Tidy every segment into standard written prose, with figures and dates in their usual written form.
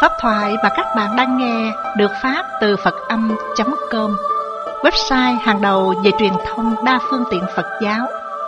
Pháp thoại mà các bạn đang nghe được phát từ Phật-âm.com, website hàng đầu về truyền thông đa phương tiện Phật giáo.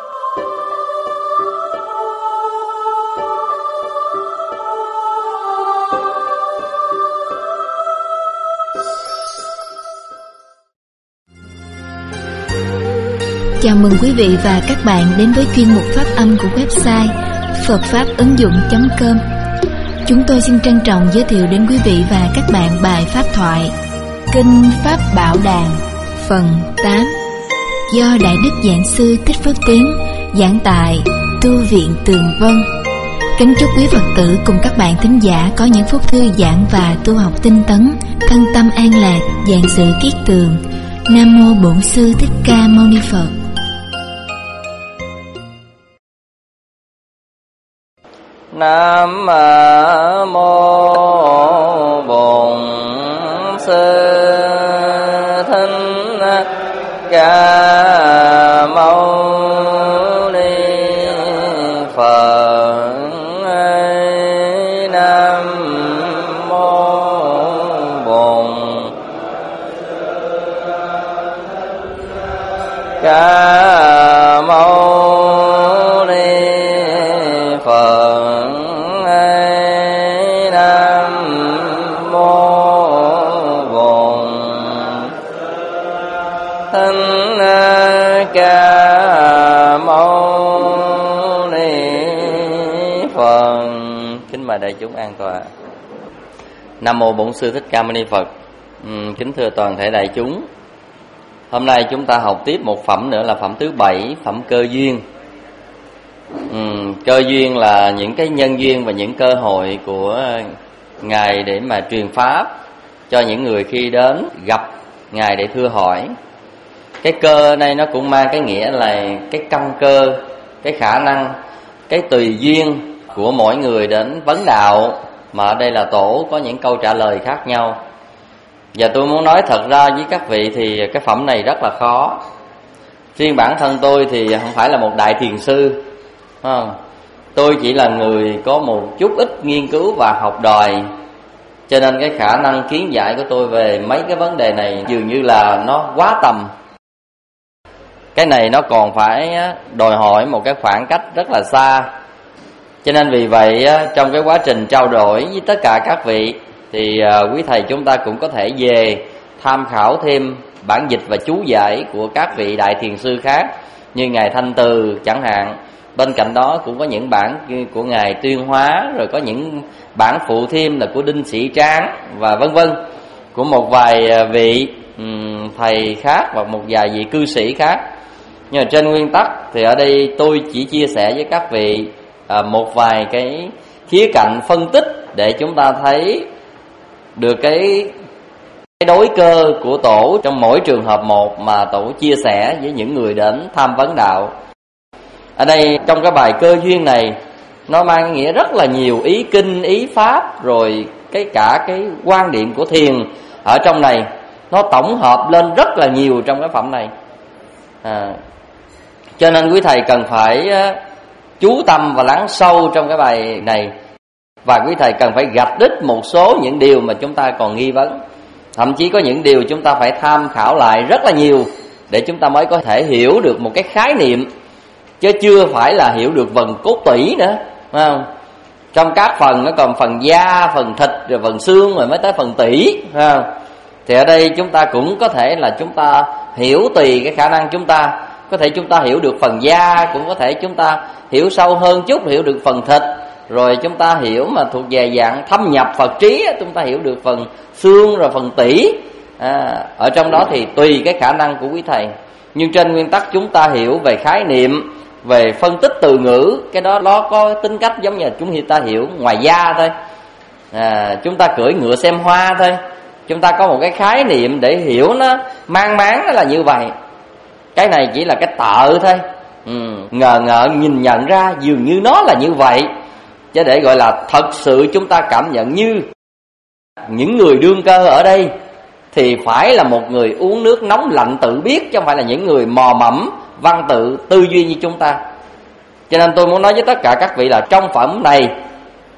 Chào mừng quý vị và các bạn đến với chuyên mục Pháp âm của website phậtfáp-ứng-dụng.com. Chúng tôi xin trân trọng giới thiệu đến quý vị và các bạn bài pháp thoại Kinh Pháp Bảo Đàn phần 8 do Đại Đức Giảng Sư Thích Phước Tiến giảng tại Tu viện Tường Vân. Kính chúc quý Phật tử cùng các bạn thính giả có những phút thư giãn và tu học tinh tấn, thân tâm an lạc, vạn sự kiết tường. Nam mô Bổn Sư Thích Ca Mâu Ni Phật. Nam mô Bổn Sư Thích Ca Mâu Ni Phật. Nam mô Bổn Ca Mâu Ni Phật. Ca Mâu Ni Phật. Kính mời đại chúng an tọa. Nam mô Bổn Sư Thích Ca Mâu Ni Phật. Kính thưa toàn thể đại chúng, hôm nay chúng ta học tiếp một phẩm nữa là phẩm thứ 7, phẩm cơ duyên. Cơ duyên là những cái nhân duyên và những cơ hội của Ngài để mà truyền pháp cho những người khi đến gặp Ngài để thưa hỏi. Cái cơ này nó cũng mang cái nghĩa là cái căn cơ, cái khả năng, cái tùy duyên của mỗi người đến vấn đạo, mà ở đây là tổ có những câu trả lời khác nhau. Và tôi muốn nói thật ra với các vị thì cái phẩm này rất là khó. Riêng bản thân tôi thì không phải là một đại thiền sư, không? Tôi chỉ là người có một chút ít nghiên cứu và học đòi, cho nên cái khả năng kiến giải của tôi về mấy cái vấn đề này dường như là nó quá tầm. Cái này nó còn phải đòi hỏi một cái khoảng cách rất là xa. Cho nên vì vậy trong cái quá trình trao đổi với tất cả các vị thì quý thầy chúng ta cũng có thể về tham khảo thêm bản dịch và chú giải của các vị đại thiền sư khác, như Ngài Thanh Từ chẳng hạn. Bên cạnh đó cũng có những bản của Ngài Tuyên Hóa, rồi có những bản phụ thêm là của Đinh Sĩ Tráng và vân vân, của một vài vị thầy khác và một vài vị cư sĩ khác. Nhưng mà trên nguyên tắc thì ở đây tôi chỉ chia sẻ với các vị một vài cái khía cạnh phân tích để chúng ta thấy được cái đối cơ của tổ trong mỗi trường hợp một mà tổ chia sẻ với những người đến tham vấn đạo. Ở đây trong cái bài cơ duyên này nó mang nghĩa rất là nhiều ý kinh, ý pháp, rồi cả cái quan điểm của thiền ở trong này, nó tổng hợp lên rất là nhiều trong cái phẩm này. Cho nên quý thầy cần phải chú tâm và lắng sâu trong cái bài này, và quý thầy cần phải gạch đích một số những điều mà chúng ta còn nghi vấn. Thậm chí có những điều chúng ta phải tham khảo lại rất là nhiều để chúng ta mới có thể hiểu được một cái khái niệm, chứ chưa phải là hiểu được phần cốt tủy nữa, phải không? Trong các phần nó còn phần da, phần thịt, rồi phần xương, rồi mới tới phần tủy, phải không? Thì ở đây chúng ta cũng có thể là chúng ta hiểu tùy cái khả năng chúng ta. Có thể chúng ta hiểu được phần da, cũng có thể chúng ta hiểu sâu hơn chút, hiểu được phần thịt. Rồi chúng ta hiểu mà thuộc về dạng thâm nhập Phật trí, chúng ta hiểu được phần xương rồi phần tủy. Ở trong đó thì tùy cái khả năng của quý thầy. Nhưng trên nguyên tắc chúng ta hiểu về khái niệm, về phân tích từ ngữ, cái đó nó có tính cách giống như chúng ta hiểu ngoài da thôi. Chúng ta cưỡi ngựa xem hoa thôi, chúng ta có một cái khái niệm để hiểu nó mang máng nó là như vậy. Cái này chỉ là cái tợ thôi, ngờ nhìn nhận ra dường như nó là như vậy, chứ để gọi là thật sự chúng ta cảm nhận như những người đương cơ ở đây thì phải là một người uống nước nóng lạnh tự biết, chứ không phải là những người mò mẫm văn tự tư duy như chúng ta. Cho nên tôi muốn nói với tất cả các vị là trong phẩm này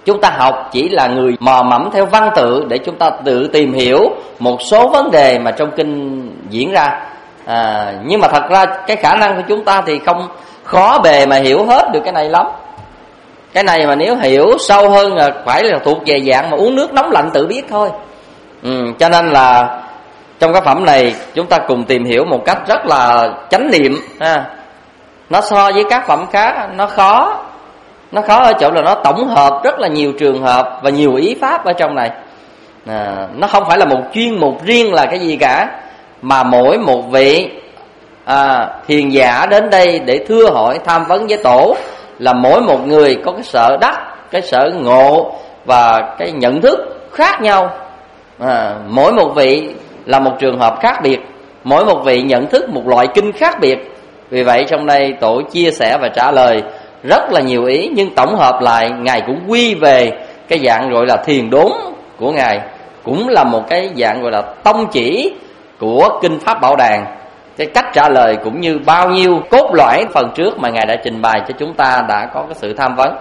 Chúng ta học chỉ là người mò mẫm theo văn tự để chúng ta tự tìm hiểu một số vấn đề mà trong kinh diễn ra. Nhưng mà thật ra cái khả năng của chúng ta thì không khó bề mà hiểu hết được cái này lắm. Cái này mà nếu hiểu sâu hơn là phải là thuộc về dạng mà uống nước nóng lạnh tự biết thôi. Cho nên là trong cái phẩm này chúng ta cùng tìm hiểu một cách rất là chánh niệm ha. Nó so với các phẩm khác nó khó ở chỗ là nó tổng hợp rất là nhiều trường hợp và nhiều ý pháp ở trong này. Nó không phải là một chuyên mục riêng là cái gì cả, mà mỗi một vị hiền giả đến đây để thưa hỏi tham vấn với tổ là mỗi một người có cái sở đắc, cái sở ngộ và cái nhận thức khác nhau. Mỗi một vị là một trường hợp khác biệt, mỗi một vị nhận thức một loại kinh khác biệt. Vì vậy trong đây tổ chia sẻ và trả lời rất là nhiều ý, nhưng tổng hợp lại Ngài cũng quy về cái dạng gọi là thiền đốn của Ngài, cũng là một cái dạng gọi là tông chỉ của Kinh Pháp Bảo Đàn. Cái cách trả lời cũng như bao nhiêu cốt lõi phần trước mà Ngài đã trình bày cho chúng ta đã có cái sự tham vấn.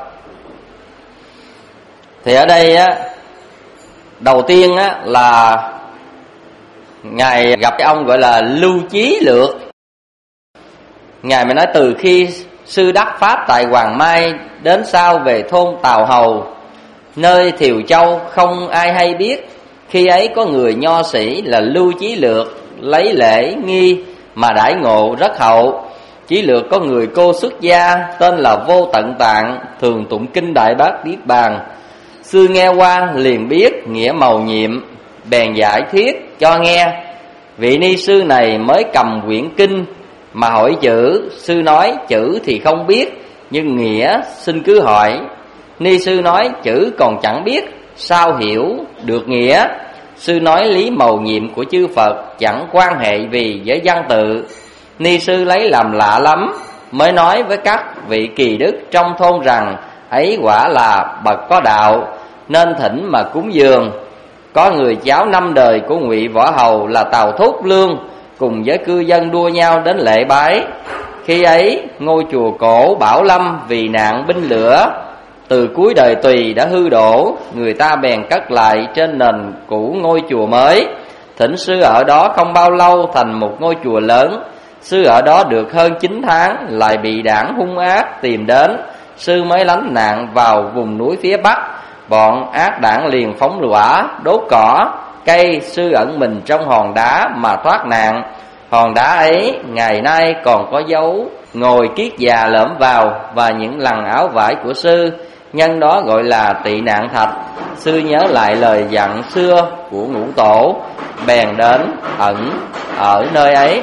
Thì ở đây á, đầu tiên á là Ngài gặp cái ông gọi là Lưu Chí Lược. Ngài mới nói từ khi sư đắc pháp tại Hoàng Mai đến sau về thôn Tào Hầu, nơi Thiều Châu không ai hay biết. Khi ấy có người nho sĩ là Lưu Chí Lược lấy lễ nghi mà đãi ngộ rất hậu. Chí Lược có người cô xuất gia tên là Vô Tận Tạng, thường tụng kinh Đại Bát Niết Bàn. Sư nghe qua liền biết nghĩa mầu nhiệm, bèn giải thiết cho nghe. Vị ni sư này mới cầm quyển kinh mà hỏi chữ. Sư nói chữ thì không biết, nhưng nghĩa xin cứ hỏi. Ni sư nói chữ còn chẳng biết, sao hiểu được nghĩa. Sư nói lý mầu nhiệm của chư Phật chẳng quan hệ vì với văn tự. Ni sư lấy làm lạ lắm, mới nói với các vị kỳ đức trong thôn rằng ấy quả là bậc có đạo, nên thỉnh mà cúng dường. Có người cháu 5 đời của Ngụy Võ Hầu là Tào Thúc Lương cùng với cư dân đua nhau đến lễ bái. Khi ấy ngôi chùa cổ Bảo Lâm vì nạn binh lửa từ cuối đời Tùy đã hư đổ, người ta bèn cất lại trên nền cũ ngôi chùa mới. Thỉnh sư ở đó không bao lâu thành một ngôi chùa lớn. Sư ở đó được hơn 9 tháng lại bị đảng hung ác tìm đến. Sư mới lánh nạn vào vùng núi phía Bắc. Bọn ác đảng liền phóng lửa đốt cỏ cây. Sư ẩn mình trong hòn đá mà thoát nạn. Hòn đá ấy ngày nay còn có dấu ngồi kiết già lõm vào và những lằn áo vải của sư, nhân đó gọi là Tị Nạn Thạch. Sư nhớ lại lời dặn xưa của Ngũ Tổ, bèn đến ẩn ở nơi ấy.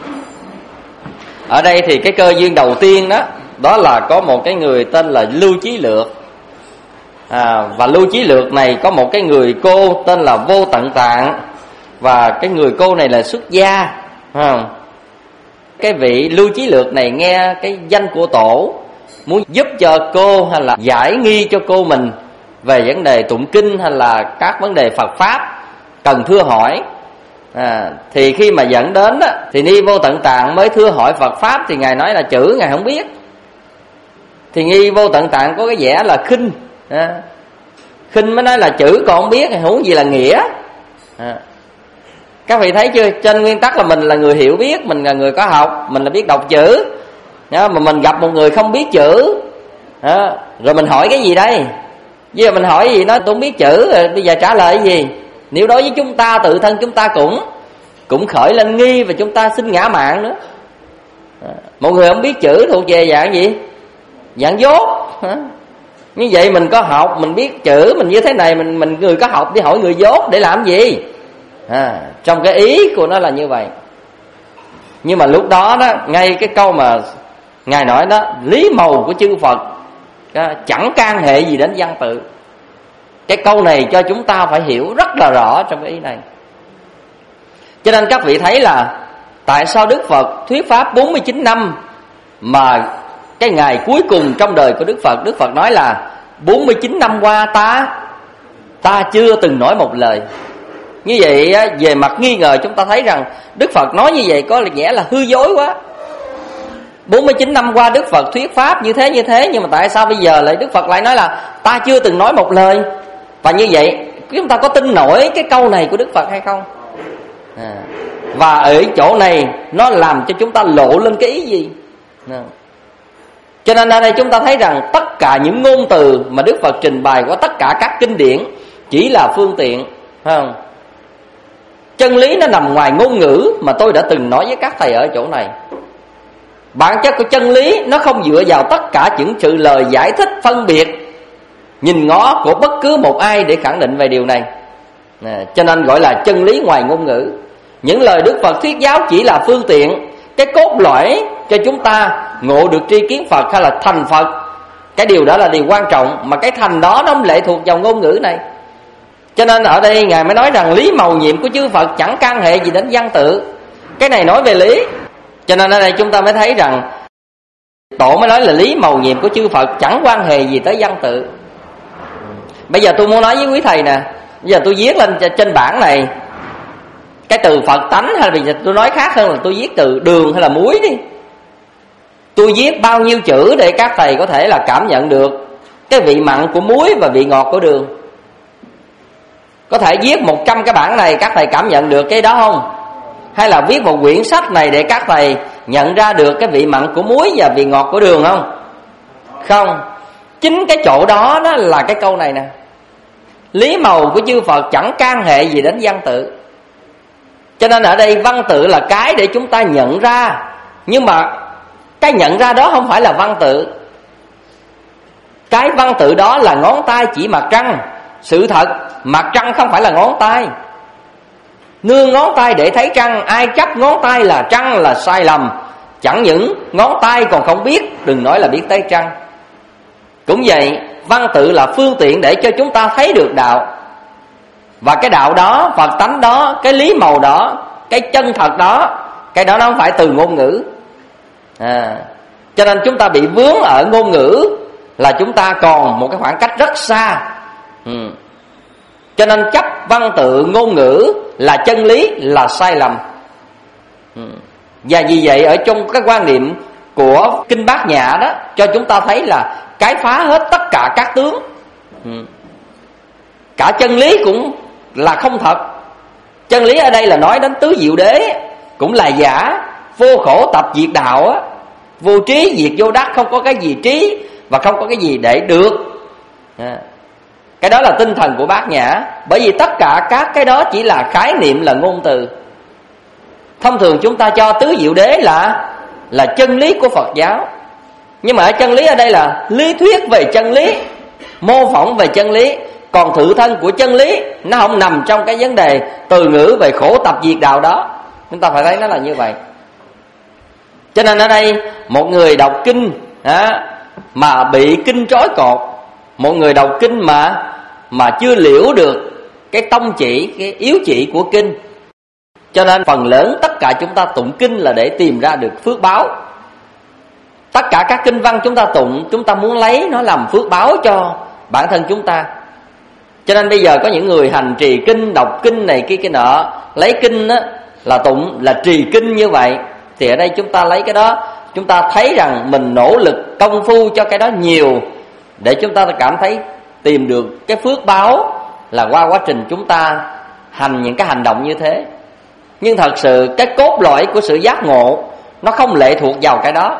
Ở đây thì cái cơ duyên đầu tiên đó là có một cái người tên là Lưu Chí Lược. Và Lưu Chí Lược này có một cái người cô tên là Vô Tận Tạng, và cái người cô này là xuất gia. Cái vị Lưu Chí Lược này nghe cái danh của tổ, muốn giúp cho cô hay là giải nghi cho cô mình về vấn đề tụng kinh hay là các vấn đề Phật Pháp cần thưa hỏi. Thì khi mà dẫn đến thì Ni Vô Tận Tạng mới thưa hỏi Phật Pháp. Thì Ngài nói là chữ Ngài không biết. Thì Ni Vô Tận Tạng có cái vẻ là khinh, khinh mới nói là chữ còn không biết, huống gì là nghĩa. Các vị thấy chưa? Trên nguyên tắc là mình là người hiểu biết, mình là người có học, mình là biết đọc chữ. Mà mình gặp một người không biết chữ, rồi mình hỏi cái gì đây? Bây giờ mình hỏi gì nó tôi không biết chữ, rồi bây giờ trả lời cái gì? Nếu đối với chúng ta, tự thân chúng ta cũng khởi lên nghi, và chúng ta xin ngã mạn nữa. Một người không biết chữ thuộc về dạng gì? Dạng dốt. Như vậy mình có học, mình biết chữ, mình như thế này, mình người có học đi hỏi người dốt để làm gì? Trong cái ý của nó là như vậy. Nhưng mà lúc đó ngay cái câu mà Ngài nói đó, lý mầu của chư Phật chẳng can hệ gì đến văn tự. Cái câu này cho chúng ta phải hiểu rất là rõ trong cái ý này. Cho nên các vị thấy là tại sao Đức Phật thuyết pháp 49 năm mà cái ngày cuối cùng trong đời của Đức Phật nói là 49 năm qua ta chưa từng nói một lời. Như vậy về mặt nghi ngờ chúng ta thấy rằng Đức Phật nói như vậy có vẻ là hư dối quá. 49 năm qua Đức Phật thuyết pháp như thế, nhưng mà tại sao bây giờ lại Đức Phật lại nói là ta chưa từng nói một lời. Và như vậy chúng ta có tin nổi cái câu này của Đức Phật hay không? Và ở chỗ này nó làm cho chúng ta lộ lên cái ý gì? Cho nên ở đây chúng ta thấy rằng tất cả những ngôn từ mà Đức Phật trình bày qua tất cả các kinh điển chỉ là phương tiện, phải không? Chân lý nó nằm ngoài ngôn ngữ mà tôi đã từng nói với các thầy ở chỗ này. Bản chất của chân lý nó không dựa vào tất cả những sự lời giải thích phân biệt nhìn ngó của bất cứ một ai để khẳng định về điều này. Cho nên gọi là chân lý ngoài ngôn ngữ. Những lời Đức Phật thuyết giáo chỉ là phương tiện. Cái cốt lõi cho chúng ta ngộ được tri kiến Phật hay là thành Phật, cái điều đó là điều quan trọng. Mà cái thành đó nó không lệ thuộc vào ngôn ngữ này. Cho nên ở đây Ngài mới nói rằng lý mầu nhiệm của chư Phật chẳng can hệ gì đến văn tự. Cái này nói về lý. Cho nên ở đây chúng ta mới thấy rằng Tổ mới nói là lý mầu nhiệm của chư Phật chẳng quan hệ gì tới văn tự. Bây giờ tôi muốn nói với quý thầy nè, bây giờ tôi viết lên trên bảng này cái từ Phật tánh, hay là bây giờ tôi nói khác hơn là tôi viết từ đường hay là muối đi. Tôi viết bao nhiêu chữ để các thầy có thể là cảm nhận được cái vị mặn của muối và vị ngọt của đường? Có thể viết 100 cái bảng này các thầy cảm nhận được cái đó không? Hay là viết một quyển sách này để các thầy nhận ra được cái vị mặn của muối và vị ngọt của đường không? Không. Chính cái chỗ đó đó là cái câu này nè. Lý màu của chư Phật chẳng can hệ gì đến văn tự. Cho nên ở đây văn tự là cái để chúng ta nhận ra. Nhưng mà cái nhận ra đó không phải là văn tự. Cái văn tự đó là ngón tay chỉ mặt trăng. Sự thật mặt trăng không phải là ngón tay. Nương ngón tay để thấy trăng, ai chấp ngón tay là trăng là sai lầm. Chẳng những ngón tay còn không biết, đừng nói là biết tới trăng. Cũng vậy, văn tự là phương tiện để cho chúng ta thấy được đạo. Và cái đạo đó, Phật tánh đó, cái lý màu đó, cái chân thật đó, cái đó nó không phải từ ngôn ngữ. Cho nên chúng ta bị vướng ở ngôn ngữ là chúng ta còn một cái khoảng cách rất xa. Cho nên chấp văn tự ngôn ngữ là chân lý là sai lầm. Và vì vậy ở trong cái quan niệm của Kinh Bát Nhã đó cho chúng ta thấy là cái phá hết tất cả các tướng. Cả chân lý cũng là không thật. Chân lý ở đây là nói đến tứ diệu đế cũng là giả. Vô khổ tập diệt đạo á, vô trí diệt vô đắc, không có cái gì trí và không có cái gì để được. Cái đó là tinh thần của Bát Nhã. Bởi vì tất cả các cái đó chỉ là khái niệm, là ngôn từ. Thông thường chúng ta cho tứ diệu đế là chân lý của Phật giáo. Nhưng mà ở chân lý ở đây là lý thuyết về chân lý, mô phỏng về chân lý. Còn tự thân của chân lý nó không nằm trong cái vấn đề từ ngữ về khổ tập diệt đạo đó. Chúng ta phải thấy nó là như vậy. Cho nên ở đây một người đọc kinh mà bị kinh trói cột, một người đọc kinh mà chưa liễu được cái tông chỉ, cái yếu chỉ của kinh. Cho nên phần lớn tất cả chúng ta tụng kinh là để tìm ra được phước báo. Tất cả các kinh văn chúng ta tụng, chúng ta muốn lấy nó làm phước báo cho bản thân chúng ta. Cho nên bây giờ có những người hành trì kinh, đọc kinh này kia nọ, lấy kinh á, là tụng, là trì kinh như vậy. Thì ở đây chúng ta lấy cái đó, chúng ta thấy rằng mình nỗ lực công phu cho cái đó nhiều, để chúng ta cảm thấy tìm được cái phước báo là qua quá trình chúng ta hành những cái hành động như thế. Nhưng thật sự cái cốt lõi của sự giác ngộ nó không lệ thuộc vào cái đó.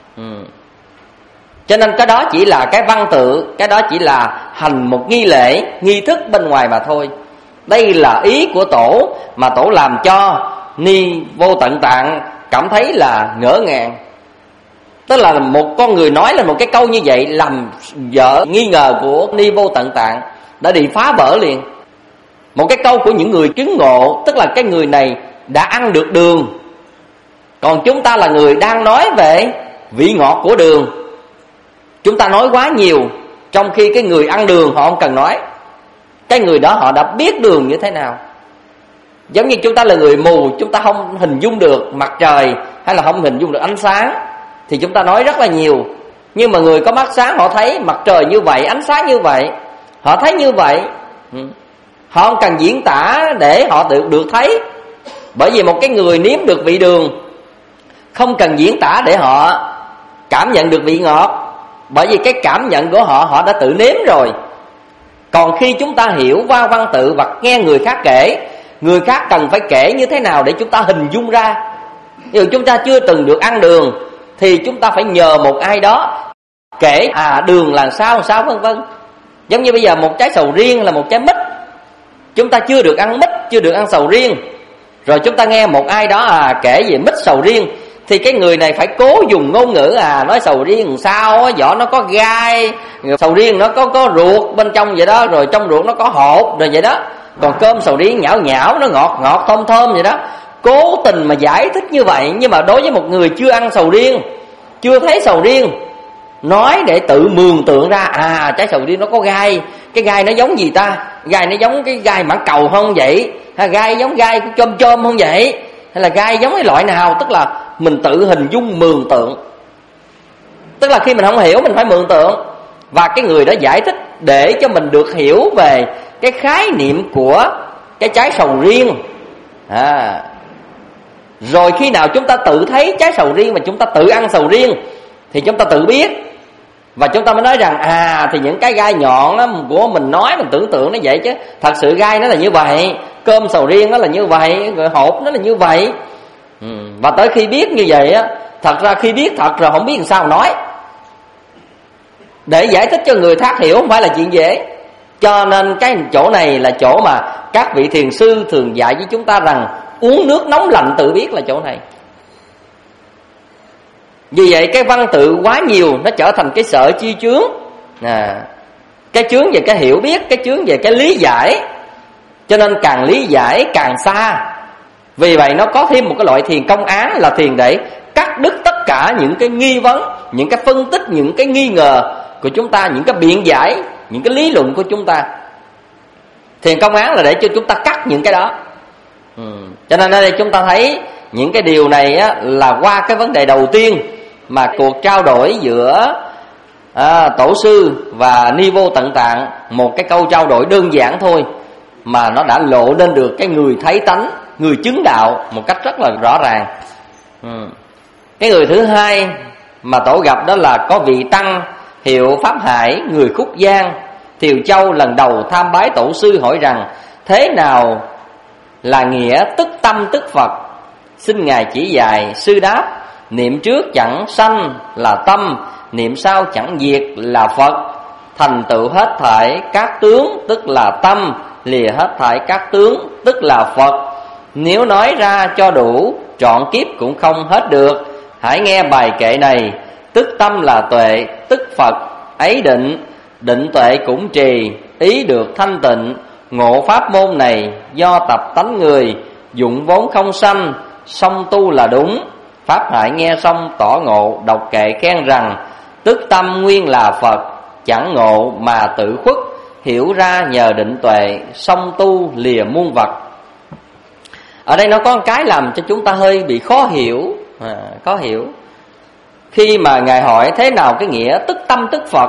Cho nên cái đó chỉ là cái văn tự, cái đó chỉ là hành một nghi lễ, nghi thức bên ngoài mà thôi. Đây là ý của Tổ mà Tổ làm cho Ni Vô Tận Tạng cảm thấy là ngỡ ngàng. Tức là một con người nói lên một cái câu như vậy làm vợ nghi ngờ của Ni Vô Tận Tạng đã bị phá vỡ liền. Một cái câu của những người chứng ngộ, tức là cái người này đã ăn được đường, còn chúng ta là người đang nói về vị ngọt của đường. Chúng ta nói quá nhiều, trong khi cái người ăn đường họ không cần nói. Cái người đó họ đã biết đường như thế nào. Giống như chúng ta là người mù, chúng ta không hình dung được mặt trời hay là không hình dung được ánh sáng, thì chúng ta nói rất là nhiều. Nhưng mà người có mắt sáng họ thấy mặt trời như vậy, ánh sáng như vậy, họ thấy như vậy. Họ không cần diễn tả để họ được thấy. Bởi vì một cái người nếm được vị đường không cần diễn tả để họ cảm nhận được vị ngọt. Bởi vì cái cảm nhận của họ đã tự nếm rồi. Còn khi chúng ta hiểu qua văn tự và nghe người khác kể, người khác cần phải kể như thế nào để chúng ta hình dung ra. Ví dụ chúng ta chưa từng được ăn đường thì chúng ta phải nhờ một ai đó kể đường là sao vân vân. Giống như bây giờ một trái sầu riêng là một trái mít, chúng ta chưa được ăn mít, chưa được ăn sầu riêng, rồi chúng ta nghe một ai đó kể về mít sầu riêng, thì cái người này phải cố dùng ngôn ngữ nói sầu riêng làm sao vỏ nó có gai, sầu riêng nó có ruột bên trong vậy đó, rồi trong ruột nó có hột rồi vậy đó. Còn cơm sầu riêng nhão nhão, nó ngọt ngọt thơm thơm vậy đó. Cố tình mà giải thích như vậy, nhưng mà đối với một người chưa ăn sầu riêng, chưa thấy sầu riêng, nói để tự mường tượng ra trái sầu riêng nó có gai, cái gai nó giống gì ta? Gai nó giống cái gai mãng cầu không vậy? Hay gai giống gai của chôm chôm không vậy? Hay là gai giống cái loại nào? Tức là mình tự hình dung mường tượng. Tức là khi mình không hiểu mình phải mường tượng, và cái người đó giải thích để cho mình được hiểu về cái khái niệm của cái trái sầu riêng. Rồi khi nào chúng ta tự thấy trái sầu riêng mà chúng ta tự ăn sầu riêng thì chúng ta tự biết, và chúng ta mới nói rằng thì những cái gai nhọn của mình nói, mình tưởng tượng nó vậy, chứ thật sự gai nó là như vậy, cơm sầu riêng nó là như vậy, rồi hột nó là như vậy. Và tới khi biết như vậy thật ra khi biết thật rồi không biết làm sao nói. Để giải thích cho người khác hiểu không phải là chuyện dễ. Cho nên cái chỗ này là chỗ mà các vị thiền sư thường dạy với chúng ta rằng uống nước nóng lạnh tự biết là chỗ này. Vì vậy cái văn tự quá nhiều nó trở thành cái sợ chi chướng. Cái chướng về cái hiểu biết, cái chướng về cái lý giải. Cho nên càng lý giải càng xa. Vì vậy nó có thêm một cái loại thiền công án, là thiền để cắt đứt tất cả những cái nghi vấn, những cái phân tích, những cái nghi ngờ của chúng ta, những cái biện giải, những cái lý luận của chúng ta. Thiền công án là để cho chúng ta cắt những cái đó. Cho nên ở đây chúng ta thấy những cái điều này là qua cái vấn đề đầu tiên mà cuộc trao đổi giữa tổ sư và Ni Vô Tận Tạng, một cái câu trao đổi đơn giản thôi mà nó đã lộ lên được cái người thấy tánh, người chứng đạo một cách rất là rõ ràng. Cái người thứ hai mà tổ gặp đó là có vị tăng hiệu Pháp Hải, người Khúc Giang, Thiều Châu, lần đầu tham bái tổ sư, hỏi rằng thế nào là nghĩa tức tâm tức Phật, xin ngài chỉ dạy. Sư đáp: niệm trước chẳng sanh là tâm, niệm sau chẳng diệt là Phật. Thành tựu hết thảy các tướng tức là tâm, lìa hết thảy các tướng tức là Phật. Nếu nói ra cho đủ, trọn kiếp cũng không hết được. Hãy nghe bài kệ này: tức tâm là tuệ, tức Phật ấy định, định tuệ cũng trì, ý được thanh tịnh. Ngộ pháp môn này do tập tánh người, dụng vốn không sanh, song tu là đúng. Pháp Hải nghe xong tỏ ngộ, đọc kệ khen rằng: tức tâm nguyên là Phật, chẳng ngộ mà tự khuất, hiểu ra nhờ định tuệ, song tu lìa muôn vật. Ở đây nó có một cái làm cho chúng ta hơi bị khó hiểu. Khó hiểu khi mà ngài hỏi thế nào cái nghĩa tức tâm tức Phật.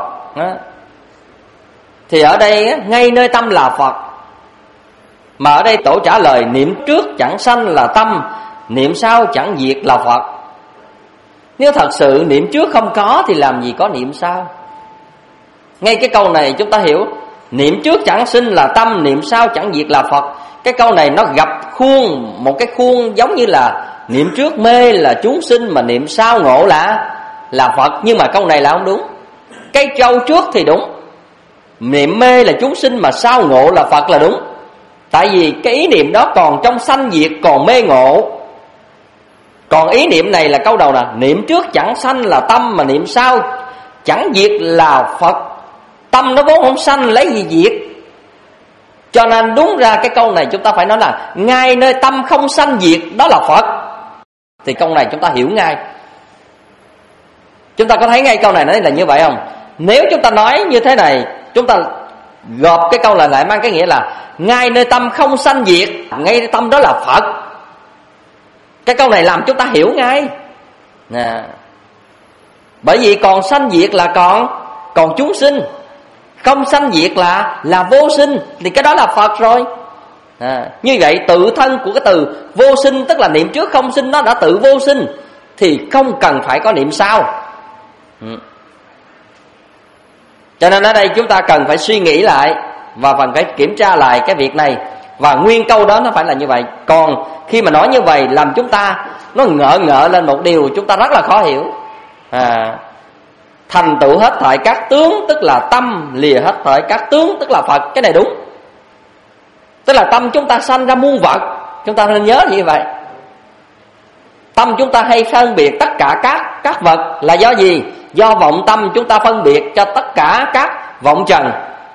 Thì ở đây ngay nơi tâm là Phật, mà ở đây tổ trả lời niệm trước chẳng sanh là tâm, niệm sau chẳng diệt là Phật. Nếu thật sự niệm trước không có thì làm gì có niệm sau. Ngay cái câu này chúng ta hiểu, niệm trước chẳng sinh là tâm, niệm sau chẳng diệt là Phật. Cái câu này nó gặp khuôn, một cái khuôn giống như là niệm trước mê là chúng sinh, mà niệm sau ngộ là Phật. Nhưng mà câu này là không đúng. Cái câu trước thì đúng, niệm mê là chúng sinh mà sau ngộ là Phật là đúng. Tại vì cái ý niệm đó còn trong sanh diệt, còn mê ngộ. Còn ý niệm này là câu đầu là niệm trước chẳng sanh là tâm, mà niệm sau chẳng diệt là Phật. Tâm nó vốn không sanh, lấy gì diệt? Cho nên đúng ra cái câu này chúng ta phải nói là ngay nơi tâm không sanh diệt đó là Phật. Thì câu này chúng ta hiểu ngay. Chúng ta có thấy ngay câu này nói là như vậy không? Nếu chúng ta nói như thế này, chúng ta gộp cái câu này lại mang cái nghĩa là ngay nơi tâm không sanh diệt, ngay nơi tâm đó là Phật. Cái câu này làm chúng ta hiểu ngay. Bởi vì còn sanh diệt là còn chúng sinh, không sanh diệt là vô sinh, thì cái đó là Phật rồi. Như vậy tự thân của cái từ vô sinh, tức là niệm trước không sinh, nó đã tự vô sinh, thì không cần phải có niệm sau. Cho nên ở đây chúng ta cần phải suy nghĩ lại và cần phải kiểm tra lại cái việc này. Và nguyên câu đó nó phải là như vậy. Còn khi mà nói như vậy làm chúng ta nó ngỡ lên một điều chúng ta rất là khó hiểu. Thành tựu hết thảy các tướng tức là tâm, lìa hết thảy các tướng tức là Phật. Cái này đúng. Tức là tâm chúng ta sanh ra muôn vật. Chúng ta nên nhớ như vậy. Tâm chúng ta hay phân biệt tất cả các vật là do gì? Do vọng tâm chúng ta phân biệt cho tất cả các vọng trần.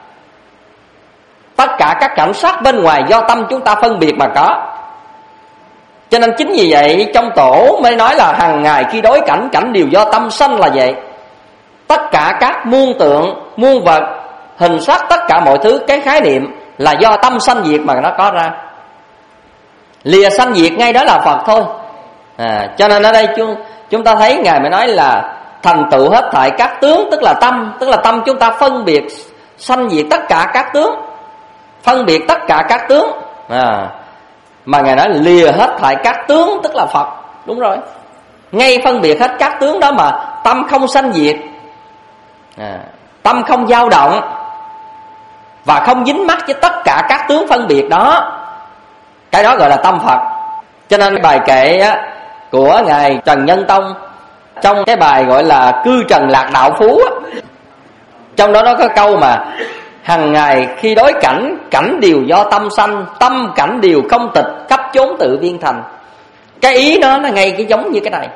Tất cả các cảnh sắc bên ngoài do tâm chúng ta phân biệt mà có. Cho nên chính vì vậy trong tổ mới nói là hằng ngày khi đối cảnh, cảnh đều do tâm sanh là vậy. Tất cả các muôn tượng, muôn vật, hình sắc, tất cả mọi thứ, cái khái niệm là do tâm sanh diệt mà nó có ra. Lìa sanh diệt ngay đó là Phật thôi. Cho nên ở đây chúng ta thấy Ngài mới nói là thành tựu hết thảy các tướng tức là tâm chúng ta phân biệt sanh diệt tất cả các tướng, phân biệt tất cả các tướng. Mà Ngài nói lìa hết thảy các tướng tức là Phật. Đúng rồi, ngay phân biệt hết các tướng đó mà tâm không sanh diệt, tâm không dao động và không dính mắc với tất cả các tướng phân biệt đó, cái đó gọi là tâm Phật. Cho nên bài kệ của Ngài Trần Nhân Tông trong cái bài gọi là Cư Trần Lạc Đạo Phú, trong đó nó có câu mà hằng ngày khi đối cảnh, cảnh đều do tâm sanh, tâm cảnh đều không tịch, khắp chốn tự viên thành. Cái ý đó nó ngay cái giống như cái này.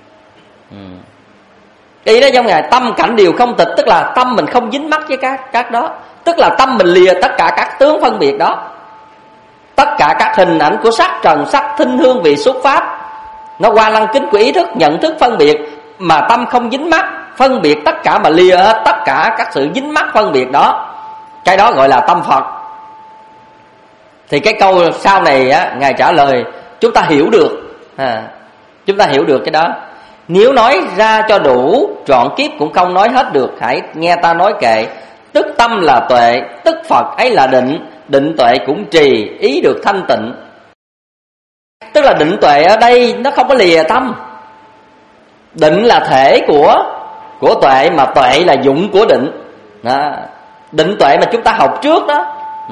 Ý đó giống Ngài, tâm cảnh đều không tịch, tức là tâm mình không dính mắc với các đó, tức là tâm mình lìa tất cả các tướng phân biệt đó, tất cả các hình ảnh của sắc trần, sắc thinh hương vị xuất pháp, nó qua lăng kính của ý thức, nhận thức phân biệt mà tâm không dính mắc phân biệt tất cả, mà lìa hết tất cả các sự dính mắc phân biệt đó, cái đó gọi là tâm Phật. Thì cái câu sau này Ngài trả lời chúng ta hiểu được, chúng ta hiểu được cái đó. Nếu nói ra cho đủ trọn kiếp cũng không nói hết được, hãy nghe ta nói kệ. Tức tâm là tuệ, tức Phật ấy là định, định tuệ cũng trì, ý được thanh tịnh. Tức là định tuệ ở đây nó không có lìa tâm. Định là thể của tuệ, mà tuệ là dụng của định. Định tuệ mà chúng ta học trước đó.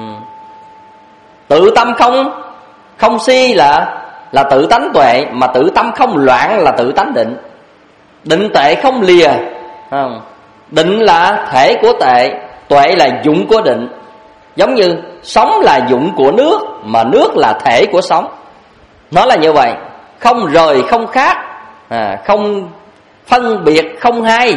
Tự tâm không si là tự tánh tuệ, mà tự tâm không loạn là tự tánh định. Định tuệ không lìa. Định là thể của tuệ là dụng của định. Giống như sống là dụng của nước, mà nước là thể của sống. Nó là như vậy, không rời không khác, không phân biệt không hai.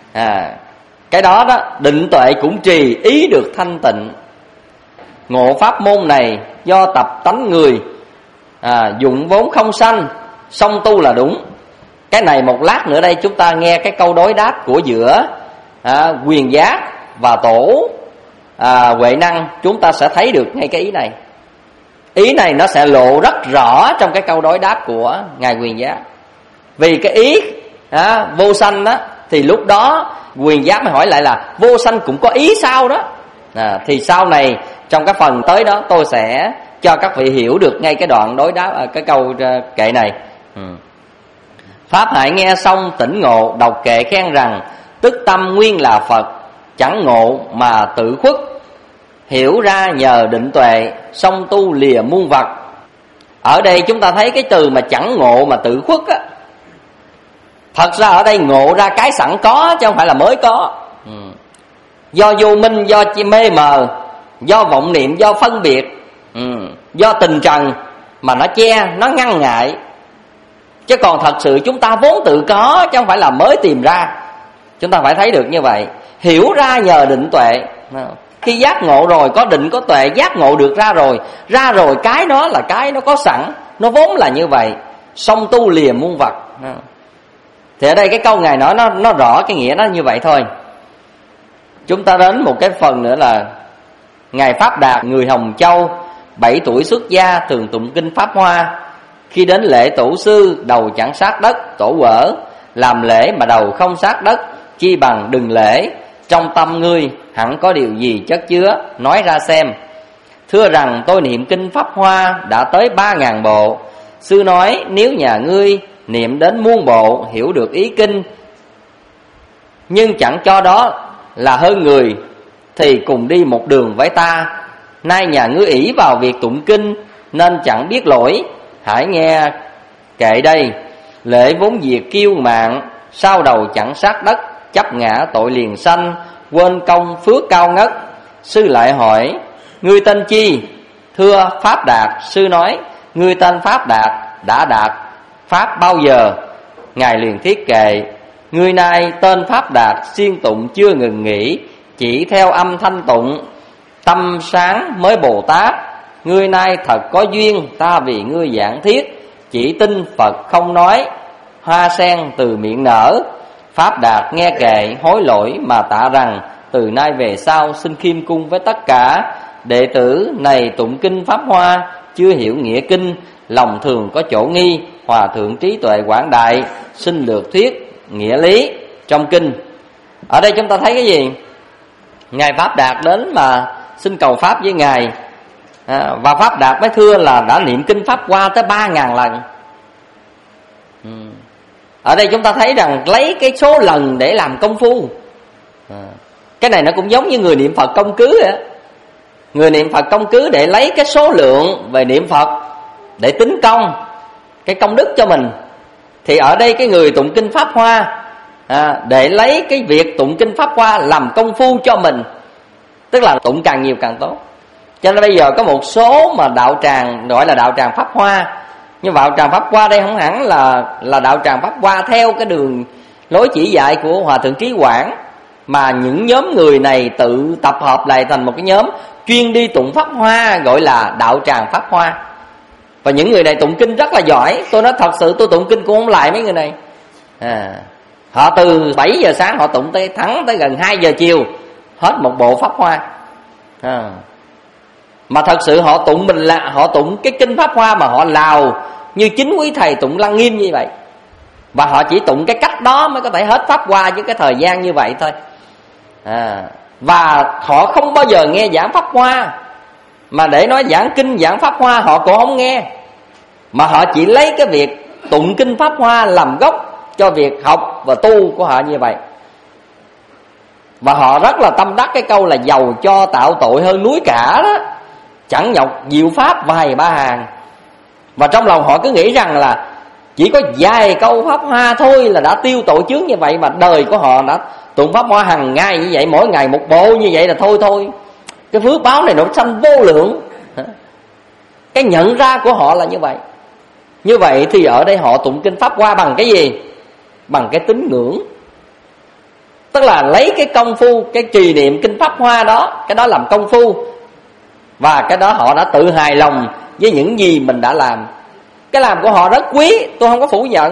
Cái đó định tuệ cũng trì, ý được thanh tịnh. Ngộ pháp môn này do tập tánh người, dụng vốn không sanh, song tu là đúng. Cái này một lát nữa đây chúng ta nghe cái câu đối đáp của giữa Quyền Giác và Tổ Huệ Năng, chúng ta sẽ thấy được ngay cái ý này. Ý này nó sẽ lộ rất rõ trong cái câu đối đáp của Ngài Quyền Giác. Vì cái ý vô sanh đó, thì lúc đó Quyền Giác mới hỏi lại là vô sanh cũng có ý sao đó. Thì sau này trong cái phần tới đó tôi sẽ cho các vị hiểu được ngay cái đoạn đối đáp, cái câu kệ này. Pháp hãy nghe xong tỉnh ngộ, đọc kệ khen rằng tức tâm nguyên là Phật, chẳng ngộ mà tự khuất. Hiểu ra nhờ định tuệ, song tu lìa muôn vật. Ở đây chúng ta thấy cái từ mà chẳng ngộ mà tự khuất á, thật ra ở đây ngộ ra cái sẵn có chứ không phải là mới có. Do vô minh, do mê mờ, do vọng niệm, do phân biệt, do tình trần mà nó che, nó ngăn ngại. Chứ còn thật sự chúng ta vốn tự có, chứ không phải là mới tìm ra. Chúng ta phải thấy được như vậy. Hiểu ra nhờ định tuệ. Khi giác ngộ rồi, có định có tuệ, giác ngộ được ra rồi cái đó là cái nó có sẵn, nó vốn là như vậy. Song tu lìa muôn vật. Thì ở đây cái câu Ngài nói nó rõ cái nghĩa nó như vậy thôi. Chúng ta đến một cái phần nữa là Ngài Pháp Đạt, người Hồng Châu, 7 tuổi xuất gia, thường tụng kinh Pháp Hoa. Khi đến lễ tổ sư, đầu chẳng sát đất, tổ quở. Làm lễ mà đầu không sát đất, chi bằng đừng lễ. Trong tâm ngươi hẳn có điều gì chất chứa, nói ra xem. Thưa rằng tôi niệm kinh Pháp Hoa đã tới 3.000 bộ. Sư nói nếu nhà ngươi niệm đến muôn bộ, hiểu được ý kinh, nhưng chẳng cho đó là hơn người, thì cùng đi một đường với ta. Nay nhà ngươi ỷ vào việc tụng kinh, nên chẳng biết lỗi. Hãy nghe kệ đây. Lễ vốn diệt kiêu mạn, sau đầu chẳng sát đất. Chấp ngã tội liền sanh, quên công phước cao ngất. Sư lại hỏi, ngươi tên chi? Thưa Pháp Đạt. Sư nói, ngươi tên Pháp Đạt, đã đạt Pháp bao giờ? Ngài liền thiết kệ, ngươi nay tên Pháp Đạt, siêng tụng chưa ngừng nghỉ, chỉ theo âm thanh tụng, tâm sáng mới Bồ Tát. Ngươi nay thật có duyên, ta vì ngươi giảng thiết, chỉ tin Phật không nói, hoa sen từ miệng nở. Pháp Đạt nghe kệ, hối lỗi mà tạ rằng, từ nay về sau xin khiêm cung với tất cả đệ tử này tụng kinh Pháp Hoa, chưa hiểu nghĩa kinh, lòng thường có chỗ nghi. Hòa thượng trí tuệ quảng đại, xin lược thuyết nghĩa lý trong kinh. Ở đây chúng ta thấy cái gì? Ngài Pháp Đạt đến mà xin cầu Pháp với Ngài, và Pháp Đạt mới thưa là đã niệm kinh Pháp Hoa tới 3.000 lần. Ở đây chúng ta thấy rằng lấy cái số lần để làm công phu. Cái này nó cũng giống như người niệm Phật công cứ vậy. Người niệm Phật công cứ để lấy cái số lượng về niệm Phật để tính công, cái công đức cho mình. Thì ở đây cái người tụng kinh Pháp Hoa để lấy cái việc tụng kinh Pháp Hoa làm công phu cho mình, tức là tụng càng nhiều càng tốt. Cho nên bây giờ có một số mà đạo tràng gọi là đạo tràng Pháp Hoa, nhưng đạo tràng Pháp Hoa đây không hẳn là đạo tràng Pháp Hoa theo cái đường lối chỉ dạy của Hòa thượng Trí Quảng, mà những nhóm người này tự tập hợp lại thành một cái nhóm chuyên đi tụng Pháp Hoa, gọi là đạo tràng Pháp Hoa. Và những người này tụng kinh rất là giỏi. Tôi nói thật sự tôi tụng kinh cũng không lại mấy người này. Họ từ 7 giờ sáng họ tụng tới thẳng tới gần 2 giờ chiều, hết một bộ Pháp Hoa. Mà thật sự họ tụng họ tụng cái kinh Pháp Hoa mà họ lào như chính quý thầy tụng Lăng Nghiêm như vậy. Và họ chỉ tụng cái cách đó mới có thể hết Pháp Hoa với cái thời gian như vậy thôi. Và họ không bao giờ nghe giảng Pháp Hoa, mà để nói giảng kinh giảng Pháp Hoa họ cũng không nghe, mà họ chỉ lấy cái việc tụng kinh Pháp Hoa làm gốc cho việc học và tu của họ như vậy. Và họ rất là tâm đắc cái câu là giàu cho tạo tội hơn núi cả đó, chẳng nhọc diệu pháp vài ba hàng. Và trong lòng họ cứ nghĩ rằng là chỉ có vài câu Pháp Hoa thôi là đã tiêu tội chướng như vậy, mà đời của họ đã tụng Pháp Hoa hàng ngày như vậy, mỗi ngày một bộ như vậy là thôi. Cái phước báo này nó sanh vô lượng. Cái nhận ra của họ là như vậy. Như vậy thì ở đây họ tụng kinh Pháp Hoa bằng cái gì? Bằng cái tín ngưỡng. Tức là lấy cái công phu, cái trì niệm kinh Pháp Hoa đó, cái đó làm công phu. Và cái đó họ đã tự hài lòng với những gì mình đã làm. Cái làm của họ rất quý, tôi không có phủ nhận.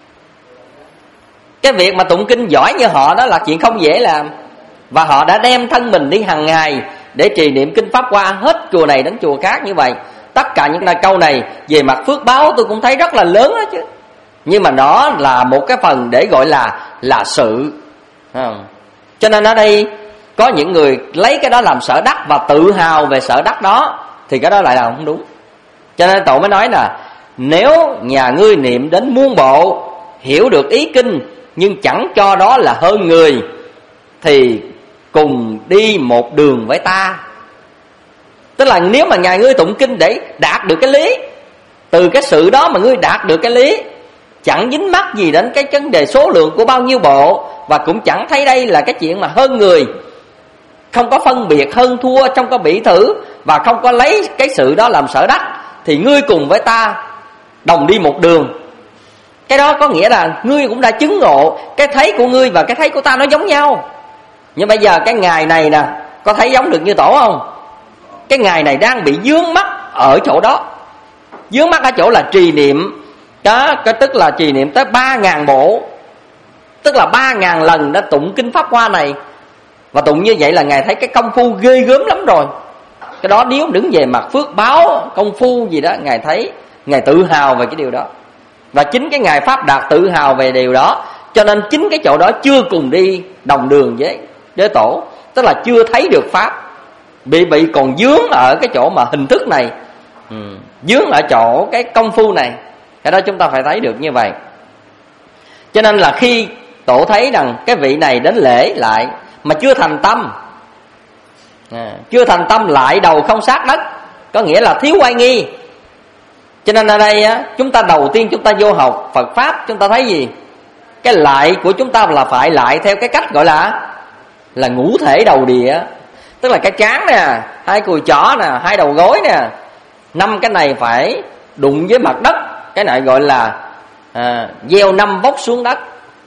Cái việc mà tụng kinh giỏi như họ đó là chuyện không dễ làm. Và họ đã đem thân mình đi hàng ngày để trì niệm kinh Pháp Hoa hết chùa này đến chùa khác như vậy. Tất cả những câu này về mặt phước báo tôi cũng thấy rất là lớn đó chứ. Nhưng mà nó là một cái phần để gọi là sự. Cho nên ở đây có những người lấy cái đó làm sở đắc và tự hào về sở đắc đó, thì cái đó lại là không đúng. Cho nên Tổ mới nói là nếu nhà ngươi niệm đến muôn bộ, hiểu được ý kinh nhưng chẳng cho đó là hơn người, thì cùng đi một đường với ta. Tức là nếu mà nhà ngươi tụng kinh để đạt được cái lý, từ cái sự đó mà ngươi đạt được cái lý, chẳng dính mắc gì đến cái vấn đề số lượng của bao nhiêu bộ, và cũng chẳng thấy đây là cái chuyện mà hơn người, không có phân biệt hơn thua trong cái bỉ thử, và không có lấy cái sự đó làm sở đắc, thì ngươi cùng với ta đồng đi một đường. Cái đó có nghĩa là ngươi cũng đã chứng ngộ cái thấy của ngươi và cái thấy của ta nó giống nhau. Nhưng bây giờ cái ngày này nè, có thấy giống được như Tổ không? Cái ngày này đang bị vướng mắc ở chỗ đó. Vướng mắc ở chỗ là trì niệm đó, tức là trì niệm tới 3.000 bộ, tức là 3.000 lần đã tụng kinh Pháp Hoa này. Và tụng như vậy là Ngài thấy cái công phu ghê gớm lắm rồi. Cái đó nếu đứng về mặt phước báo, công phu gì đó, Ngài thấy, Ngài tự hào về cái điều đó. Và chính cái Ngài Pháp Đạt tự hào về điều đó, cho nên chính cái chỗ đó chưa cùng đi đồng đường với Tổ. Tức là chưa thấy được Pháp, bị còn vướng ở cái chỗ mà hình thức này, vướng ở chỗ cái công phu này. Cái đó chúng ta phải thấy được như vậy. Cho nên là khi Tổ thấy rằng cái vị này đến lễ lại mà chưa thành tâm. Chưa thành tâm lại đầu không sát đất, có nghĩa là thiếu oai nghi. Cho nên ở đây chúng ta đầu tiên chúng ta vô học Phật Pháp, chúng ta thấy gì? Cái lại của chúng ta là phải lại theo cái cách gọi là ngũ thể đầu địa. Tức là cái trán nè, hai cùi chỏ nè, hai đầu gối nè, 5 cái này phải đụng với mặt đất. Cái này gọi là gieo 5 vóc xuống đất.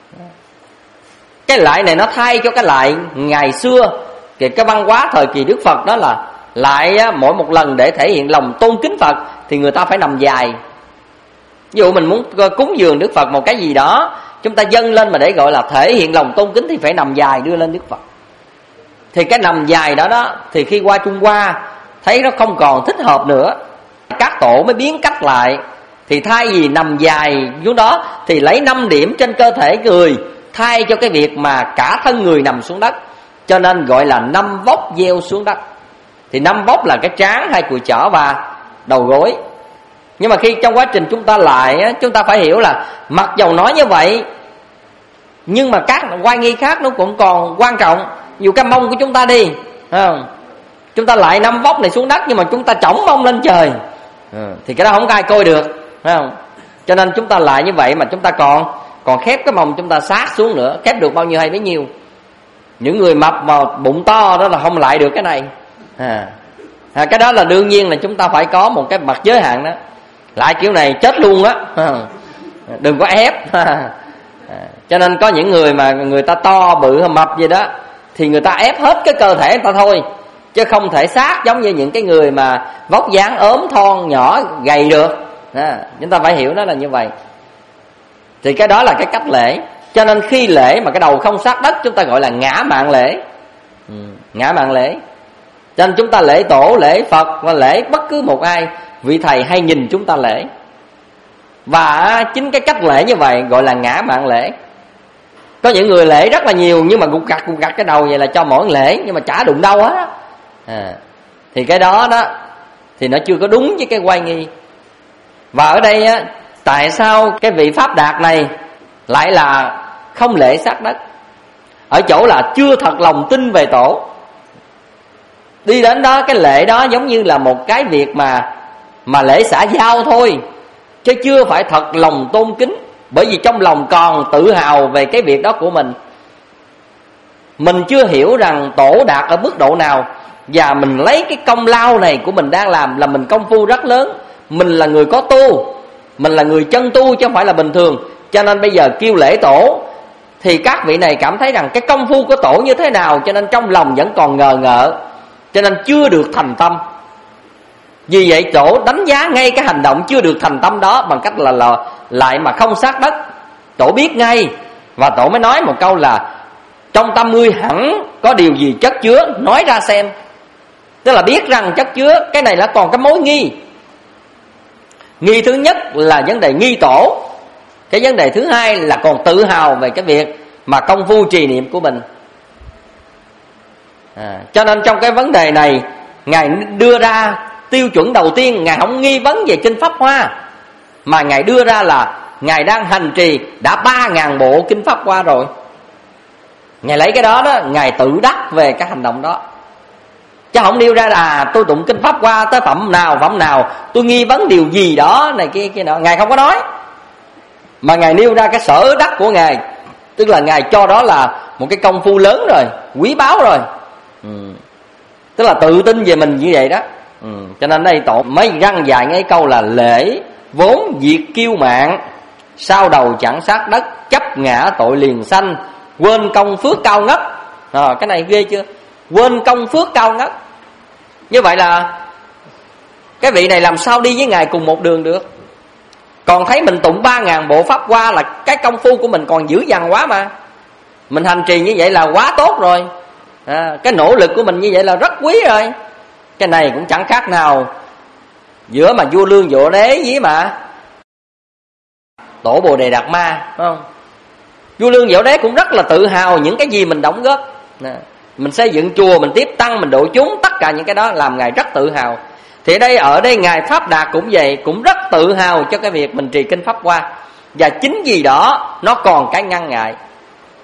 Cái lại này nó thay cho cái lại ngày xưa. Thì cái văn hóa thời kỳ Đức Phật đó là lại mỗi một lần để thể hiện lòng tôn kính Phật thì người ta phải nằm dài. Ví dụ mình muốn cúng dường Đức Phật một cái gì đó, chúng ta dâng lên mà để gọi là thể hiện lòng tôn kính thì phải nằm dài đưa lên Đức Phật. Thì cái nằm dài đó thì khi qua Trung Hoa thấy nó không còn thích hợp nữa, các tổ mới biến cách lại. Thì thay vì nằm dài xuống đó thì lấy 5 điểm trên cơ thể người thay cho cái việc mà cả thân người nằm xuống đất. Cho nên gọi là 5 vóc gieo xuống đất. Thì 5 vóc là cái trán, hai cùi chỏ và đầu gối. Nhưng mà khi trong quá trình chúng ta lại, chúng ta phải hiểu là mặc dầu nói như vậy, nhưng mà các oai nghi khác nó cũng còn quan trọng. Dù cái mông của chúng ta đi, không? Chúng ta lại 5 vóc này xuống đất nhưng mà chúng ta chổng mông lên trời, thì cái đó không có ai coi được, phải không? Cho nên chúng ta lại như vậy mà chúng ta còn khép cái mông chúng ta sát xuống nữa. Khép được bao nhiêu hay bấy nhiêu. Những người mập mà bụng to đó là không lại được cái này. Cái đó là đương nhiên là chúng ta phải có một cái mặt giới hạn đó. Lại kiểu này chết luôn đó, đừng có ép. Cho nên có những người mà người ta to bự mập gì đó thì người ta ép hết cái cơ thể người ta thôi, chứ không thể sát giống như những cái người mà vóc dáng ốm thon nhỏ gầy được. Chúng ta phải hiểu nó là như vậy. Thì cái đó là cái cách lễ. Cho nên khi lễ mà cái đầu không sát đất chúng ta gọi là ngã mạn lễ. Ngã mạn lễ. Cho nên chúng ta lễ tổ, lễ Phật và lễ bất cứ một ai, vị thầy hay nhìn chúng ta lễ. Và chính cái cách lễ như vậy gọi là ngã mạn lễ. Có những người lễ rất là nhiều nhưng mà gục gặt cái đầu vậy là cho mỗi lễ nhưng mà chả đụng đâu hết. Thì cái đó thì nó chưa có đúng với cái oai nghi. Và ở đây tại sao cái vị Pháp Đạt này lại là không lễ sát đất? Ở chỗ là chưa thật lòng tin về tổ. Đi đến đó cái lễ đó giống như là một cái việc mà lễ xã giao thôi, chứ chưa phải thật lòng tôn kính. Bởi vì trong lòng còn tự hào về cái việc đó của mình. Mình chưa hiểu rằng tổ đạt ở mức độ nào, và mình lấy cái công lao này của mình đang làm là mình công phu rất lớn. Mình là người có tu, mình là người chân tu chứ không phải là bình thường. Cho nên bây giờ kêu lễ tổ thì các vị này cảm thấy rằng cái công phu của tổ như thế nào, cho nên trong lòng vẫn còn ngờ ngợ, cho nên chưa được thành tâm. Vì vậy tổ đánh giá ngay cái hành động chưa được thành tâm đó bằng cách là lại mà không sát đất. Tổ biết ngay, và tổ mới nói một câu là trong tâm ngươi hẳn có điều gì chất chứa, nói ra xem. Tức là biết rằng chất chứa cái này là còn cái mối nghi. Nghi thứ nhất là vấn đề nghi tổ. Cái vấn đề thứ hai là còn tự hào về cái việc mà công phu trì niệm của mình. Cho nên trong cái vấn đề này, Ngài đưa ra tiêu chuẩn đầu tiên. Ngài không nghi vấn về kinh Pháp Hoa, mà Ngài đưa ra là Ngài đang hành trì đã 3.000 bộ kinh Pháp Hoa rồi. Ngài lấy cái đó Ngài tự đắc về cái hành động đó, chứ không nêu ra là tôi tụng kinh Pháp Hoa tới phẩm nào tôi nghi vấn điều gì đó này kia nọ. Ngài không có nói, mà Ngài nêu ra cái sở đắc của Ngài. Tức là Ngài cho đó là một cái công phu lớn rồi, quý báu rồi. Tức là tự tin về mình như vậy đó. Cho nên đây tổ mới răng dài ngay câu là lễ vốn diệt kiêu mạn, sau đầu chẳng sát đất, chấp ngã tội liền sanh, quên công phước cao ngất. Cái này ghê chưa? Quên công phước cao ngất. Như vậy là cái vị này làm sao đi với Ngài cùng một đường được? Còn thấy mình tụng 3.000 bộ Pháp Hoa là cái công phu của mình còn dữ dằn quá mà. Mình hành trì như vậy là quá tốt rồi. Cái nỗ lực của mình như vậy là rất quý rồi. Cái này cũng chẳng khác nào giữa mà vua Lương Võ Đế với mà Tổ Bồ Đề Đạt Ma, phải không? Vua Lương Võ Đế cũng rất là tự hào những cái gì mình đóng góp. Mình xây dựng chùa, mình tiếp tăng, mình độ chúng, tất cả những cái đó làm Ngài rất tự hào. Thì ở đây Ngài Pháp Đạt cũng vậy, cũng rất tự hào cho cái việc mình trì kinh Pháp Hoa. Và chính vì đó nó còn cái ngăn ngại.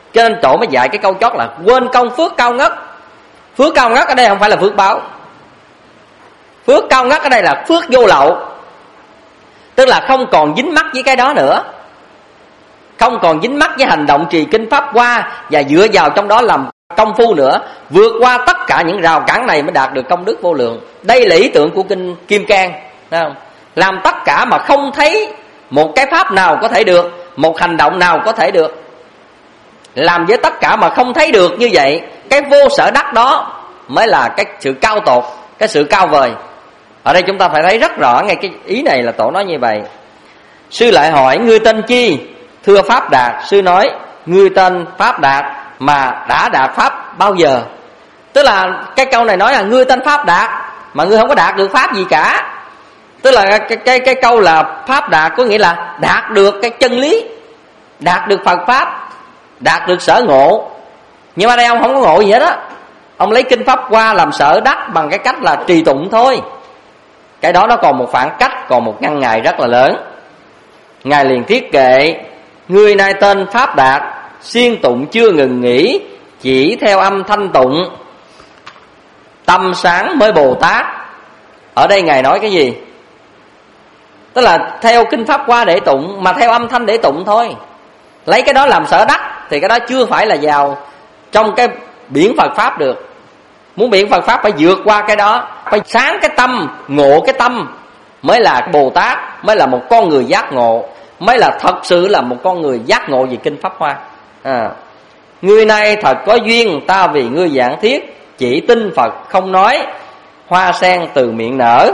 Cho nên Tổ mới dạy cái câu chót là quên công phước cao ngất. Phước cao ngất ở đây không phải là phước báo. Phước cao ngất ở đây là phước vô lậu, tức là không còn dính mắc với cái đó nữa, không còn dính mắc với hành động trì kinh pháp hoa và dựa vào trong đó làm công phu nữa. Vượt qua tất cả những rào cản này mới đạt được công đức vô lượng. Đây là ý tưởng của kinh Kim Cang, thấy không? Làm tất cả mà không thấy một cái pháp nào có thể được, một hành động nào có thể được. Làm với tất cả mà không thấy được như vậy, cái vô sở đắc đó mới là cái sự cao tột, cái sự cao vời. Ở đây chúng ta phải thấy rất rõ ngay cái ý này là Tổ nói như vậy. Sư lại hỏi ngươi tên chi? Thưa Pháp Đạt. Sư nói ngươi tên Pháp Đạt mà đã đạt Pháp bao giờ? Tức là cái câu này nói là ngươi tên Pháp Đạt mà ngươi không có đạt được Pháp gì cả. Tức là cái câu là Pháp Đạt có nghĩa là đạt được cái chân lý, đạt được Phật Pháp, đạt được sở ngộ. Nhưng mà đây ông không có ngộ gì hết á. Ông lấy kinh Pháp Hoa làm sở đắc bằng cái cách là trì tụng thôi. Cái đó nó còn một khoảng cách, còn một ngăn ngại rất là lớn. Ngài liền thiết kệ: người này tên Pháp Đạt, siêng tụng chưa ngừng nghỉ, chỉ theo âm thanh tụng, tâm sáng mới Bồ Tát. Ở đây Ngài nói cái gì? Tức là theo kinh Pháp Hoa để tụng, mà theo âm thanh để tụng thôi. Lấy cái đó làm sở đắc thì cái đó chưa phải là vào trong cái biển Phật Pháp được. Muốn biển Phật Pháp phải vượt qua cái đó, phải sáng cái tâm, ngộ cái tâm, mới là Bồ Tát, mới là một con người giác ngộ, mới là thật sự là một con người giác ngộ về kinh Pháp Hoa. Người này thật có duyên, ta vì ngươi giảng thiết, chỉ tin Phật không nói, hoa sen từ miệng nở.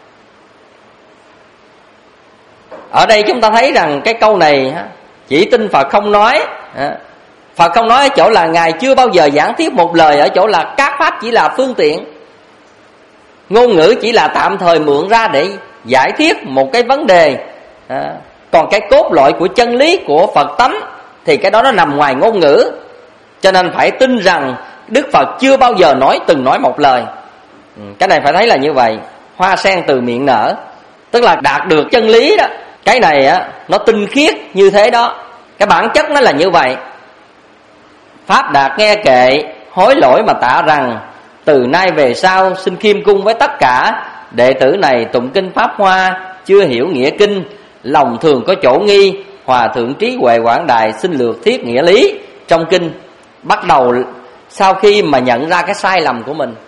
Ở đây chúng ta thấy rằng cái câu này chỉ tin Phật không nói. Phật không nói ở chỗ là Ngài chưa bao giờ giảng tiếp một lời, ở chỗ là các pháp chỉ là phương tiện, ngôn ngữ chỉ là tạm thời mượn ra để giải thiết một cái vấn đề. Còn cái cốt lõi của chân lý của Phật tánh thì cái đó nó nằm ngoài ngôn ngữ. Cho nên phải tin rằng Đức Phật chưa bao giờ từng nói một lời. Cái này phải thấy là như vậy. Hoa sen từ miệng nở, tức là đạt được chân lý đó. Cái này á, nó tinh khiết như thế đó. Cái bản chất nó là như vậy. Pháp Đạt nghe kệ, hối lỗi mà tạ rằng: từ nay về sau xin khiêm cung với tất cả đệ tử này tụng kinh Pháp Hoa, chưa hiểu nghĩa kinh, lòng thường có chỗ nghi. Hòa thượng trí huệ quảng đại xin lược thiết nghĩa lý trong kinh. Bắt đầu sau khi mà nhận ra cái sai lầm của mình.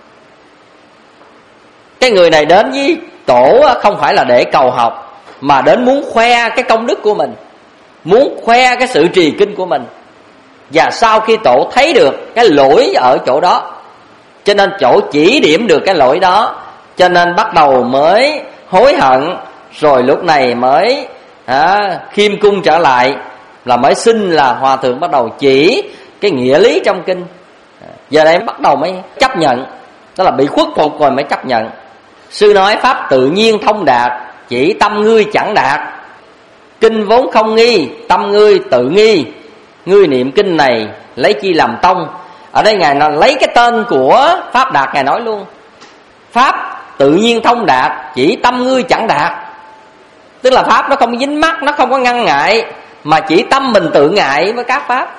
Cái người này đến với Tổ không phải là để cầu học, mà đến muốn khoe cái công đức của mình, muốn khoe cái sự trì kinh của mình. Và sau khi Tổ thấy được cái lỗi ở chỗ đó, cho nên Tổ chỉ điểm được cái lỗi đó, cho nên bắt đầu mới hối hận. Rồi lúc này mới khiêm cung trở lại, là mới xin là Hòa thượng bắt đầu chỉ cái nghĩa lý trong kinh. Giờ đây bắt đầu mới chấp nhận, đó là bị khuất phục rồi mới chấp nhận. Sư nói pháp tự nhiên thông đạt, chỉ tâm ngươi chẳng đạt. Kinh vốn không nghi, tâm ngươi tự nghi. Ngươi niệm kinh này lấy chi làm tông. Ở đây Ngài lấy cái tên của Pháp Đạt, Ngài nói luôn: pháp tự nhiên thông đạt, chỉ tâm ngươi chẳng đạt. Tức là pháp nó không dính mắc, nó không có ngăn ngại, mà chỉ tâm mình tự ngại với các pháp.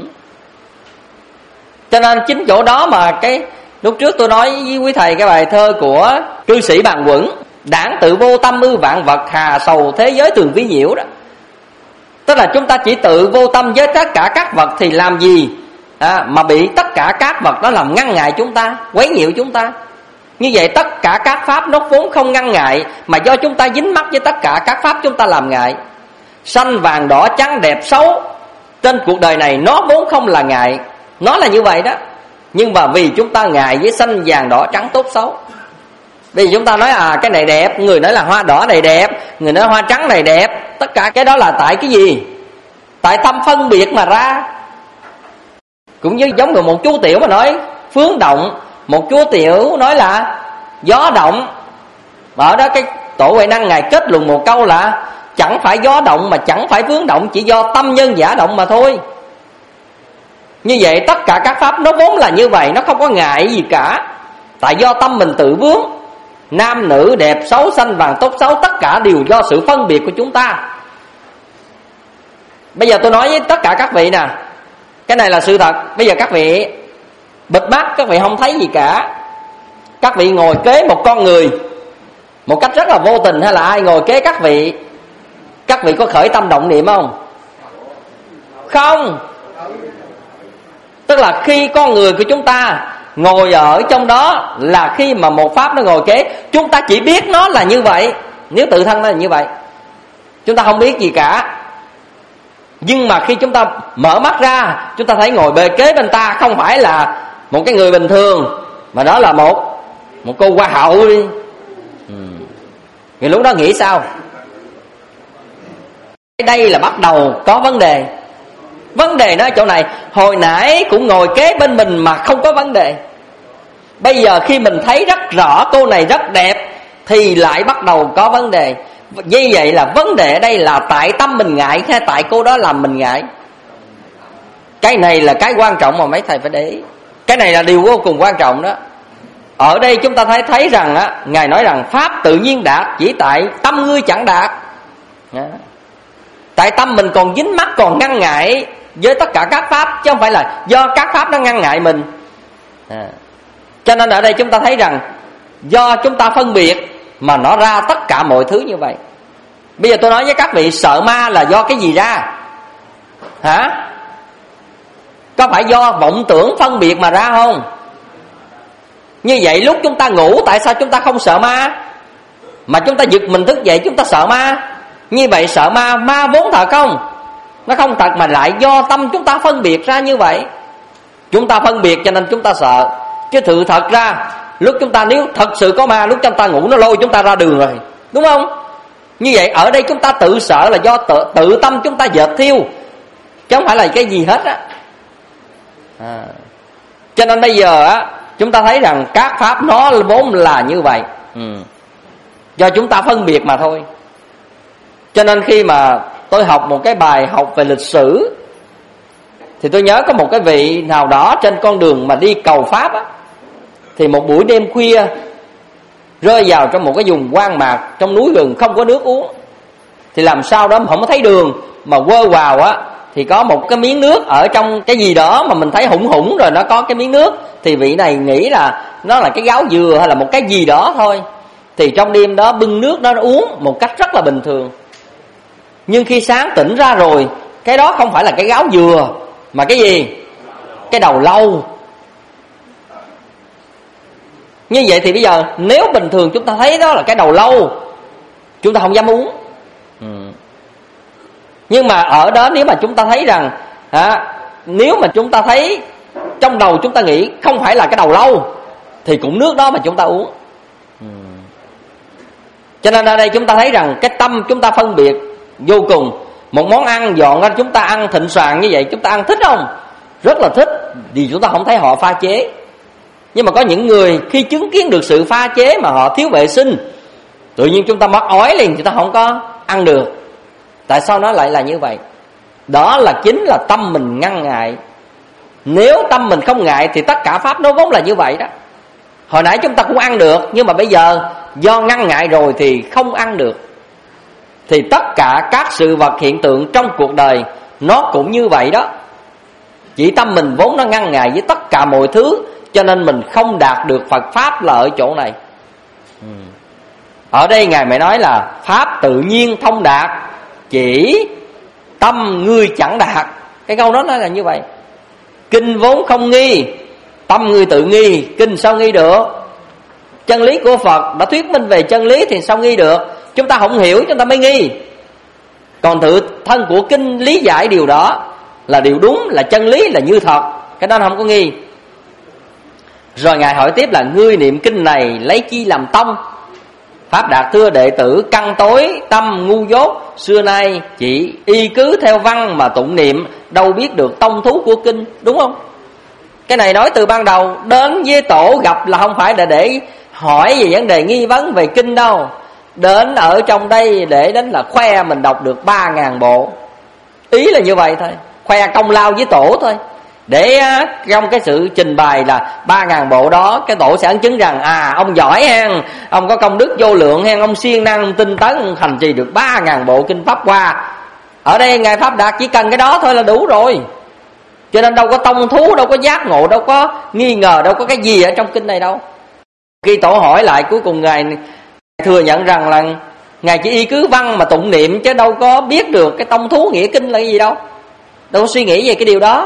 Cho nên chính chỗ đó mà cái lúc trước tôi nói với quý thầy cái bài thơ của cư sĩ Bàn Quẩn: đảng tự vô tâm ư vạn vật, hà sầu thế giới thường vi nhiễu đó. Tức là chúng ta chỉ tự vô tâm với tất cả các vật thì làm gì mà bị tất cả các vật đó làm ngăn ngại chúng ta, quấy nhiễu chúng ta. Như vậy tất cả các pháp nó vốn không ngăn ngại, mà do chúng ta dính mắc với tất cả các pháp chúng ta làm ngại. Xanh vàng đỏ trắng đẹp xấu, trên cuộc đời này nó vốn không là ngại, nó là như vậy đó. Nhưng mà vì chúng ta ngại với xanh vàng đỏ trắng tốt xấu. Vì chúng ta nói cái này đẹp, người nói là hoa đỏ này đẹp, người nói hoa trắng này đẹp. Tất cả cái đó là tại cái gì? Tại tâm phân biệt mà ra. Cũng như giống như một chú tiểu mà nói phướng động, một chú tiểu nói là gió động. Mà ở đó cái Tổ Huệ Năng Ngài kết luận một câu là chẳng phải gió động mà chẳng phải vướng động, chỉ do tâm nhân giả động mà thôi. Như vậy tất cả các pháp nó vốn là như vậy, nó không có ngại gì cả. Tại do tâm mình tự vướng. Nam nữ đẹp xấu xanh vàng tốt xấu, tất cả đều do sự phân biệt của chúng ta. Bây giờ tôi nói với tất cả các vị nè, Cái này là sự thật. Bây giờ các vị bịt mắt, các vị không thấy gì cả. Các vị ngồi kế một con người một cách rất là vô tình, hay là ai ngồi kế các vị có khởi tâm động niệm không? Không. Tức là khi con người của chúng ta ngồi ở trong đó, là khi mà một pháp nó ngồi kế, chúng ta chỉ biết nó là như vậy. Nếu tự thân nó là như vậy, chúng ta không biết gì cả. Nhưng mà khi chúng ta mở mắt ra, chúng ta thấy ngồi bề kế bên ta không phải là một cái người bình thường, mà đó là một cô hoa hậu đi. Thì lúc đó nghĩ sao? Đây là bắt đầu có vấn đề. Vấn đề nó ở chỗ này. Hồi nãy cũng ngồi kế bên mình mà không có vấn đề. Bây giờ khi mình thấy rất rõ cô này rất đẹp thì lại bắt đầu có vấn đề. Như vậy là vấn đề ở đây là tại tâm mình ngại hay tại cô đó làm mình ngại? Cái này là cái quan trọng mà mấy thầy phải để ý. Cái này là điều vô cùng quan trọng đó. Ở đây chúng ta thấy rằng á, Ngài nói rằng pháp tự nhiên đạt, chỉ tại tâm ngươi chẳng đạt. Tại tâm mình còn dính mắc, còn ngăn ngại với tất cả các pháp, chứ không phải là do các pháp nó ngăn ngại mình. Cho nên ở đây chúng ta thấy rằng do chúng ta phân biệt mà nó ra tất cả mọi thứ như vậy. Bây giờ tôi nói với các vị, sợ ma là do cái gì ra? Hả? Có phải do vọng tưởng phân biệt mà ra không? Như vậy lúc chúng ta ngủ, tại sao chúng ta không sợ ma, mà chúng ta giật mình thức dậy chúng ta sợ ma? Như vậy sợ ma, ma vốn thật không? Nó không thật, mà lại do tâm chúng ta phân biệt ra như vậy. Chúng ta phân biệt cho nên chúng ta sợ. Chứ sự thật ra lúc chúng ta, nếu thật sự có ma, lúc chúng ta ngủ nó lôi chúng ta ra đường rồi, đúng không? Như vậy ở đây chúng ta tự sợ là do tự tâm chúng ta dệt thiêu, chứ không phải là cái gì hết á. Cho nên bây giờ á, chúng ta thấy rằng các pháp nó vốn là như vậy, do chúng ta phân biệt mà thôi. Cho nên khi mà tôi học một cái bài học về lịch sử, thì tôi nhớ có một cái vị nào đó trên con đường mà đi cầu pháp á, thì một buổi đêm khuya rơi vào trong một cái vùng hoang mạc trong núi rừng, không có nước uống. Thì làm sao đó không có thấy đường, mà quơ vào á thì có một cái miếng nước ở trong cái gì đó mà mình thấy hủng hủng rồi nó có cái miếng nước. Thì vị này nghĩ là nó là cái gáo dừa hay là một cái gì đó thôi. Thì trong đêm đó bưng nước đó nó uống một cách rất là bình thường. Nhưng khi sáng tỉnh ra rồi, cái đó không phải là cái gáo dừa, mà cái gì? Cái đầu lâu. Như vậy thì bây giờ nếu bình thường chúng ta thấy đó là cái đầu lâu, chúng ta không dám uống. Nhưng mà ở đó nếu mà chúng ta thấy rằng nếu mà chúng ta thấy trong đầu chúng ta nghĩ không phải là cái đầu lâu, thì cũng nước đó mà chúng ta uống. Cho nên ở đây chúng ta thấy rằng cái tâm chúng ta phân biệt vô cùng. Một món ăn dọn ra chúng ta ăn thịnh soạn như vậy, chúng ta ăn thích không? Rất là thích, vì chúng ta không thấy họ pha chế. Nhưng mà có những người khi chứng kiến được sự pha chế mà họ thiếu vệ sinh, tự nhiên chúng ta mắc ói liền, chúng ta không có ăn được. Tại sao nó lại là như vậy? Đó là chính là tâm mình ngăn ngại. Nếu tâm mình không ngại thì tất cả pháp nó vốn là như vậy đó. Hồi nãy chúng ta cũng ăn được, nhưng mà bây giờ do ngăn ngại rồi thì không ăn được. Thì tất cả các sự vật hiện tượng trong cuộc đời nó cũng như vậy đó. Chỉ tâm mình vốn nó ngăn ngại với tất cả mọi thứ, cho nên mình không đạt được Phật Pháp là ở chỗ này. Ở đây Ngài mới nói là Pháp tự nhiên thông đạt, chỉ tâm ngươi chẳng đạt. Cái câu đó nó là như vậy. Kinh vốn không nghi, tâm ngươi tự nghi, kinh sao nghi được? Chân lý của Phật đã thuyết minh về chân lý thì sao nghi được? Chúng ta không hiểu chúng ta mới nghi. Còn tự thân của kinh lý giải điều đó là điều đúng, là chân lý, là như thật, cái đó không có nghi. Rồi Ngài hỏi tiếp là ngươi niệm kinh này lấy chi làm tông? Pháp Đạt thưa đệ tử căn tối tâm ngu dốt, xưa nay chỉ y cứ theo văn mà tụng niệm, đâu biết được tông thú của kinh. Đúng không? Cái này nói từ ban đầu, đến với tổ gặp là không phải để hỏi về vấn đề nghi vấn về kinh đâu. Đến ở trong đây để đến là khoe mình đọc được 3.000 bộ. Ý là như vậy thôi, khoe công lao với tổ thôi. Để trong cái sự trình bày là 3.000 bộ đó, cái tổ sẽ ấn chứng rằng ông giỏi hen, ông có công đức vô lượng hen, ông siêng năng tinh tấn hành trì được 3.000 bộ kinh pháp hoa. Ở đây Ngài Pháp Đạt chỉ cần cái đó thôi là đủ rồi. Cho nên đâu có tông thú, đâu có giác ngộ, đâu có nghi ngờ, đâu có cái gì ở trong kinh này đâu. Khi Tổ hỏi lại, cuối cùng Ngài thừa nhận rằng là Ngài chỉ y cứ văn mà tụng niệm, chứ đâu có biết được cái tông thú nghĩa kinh là cái gì đâu. Đâu có suy nghĩ về cái điều đó.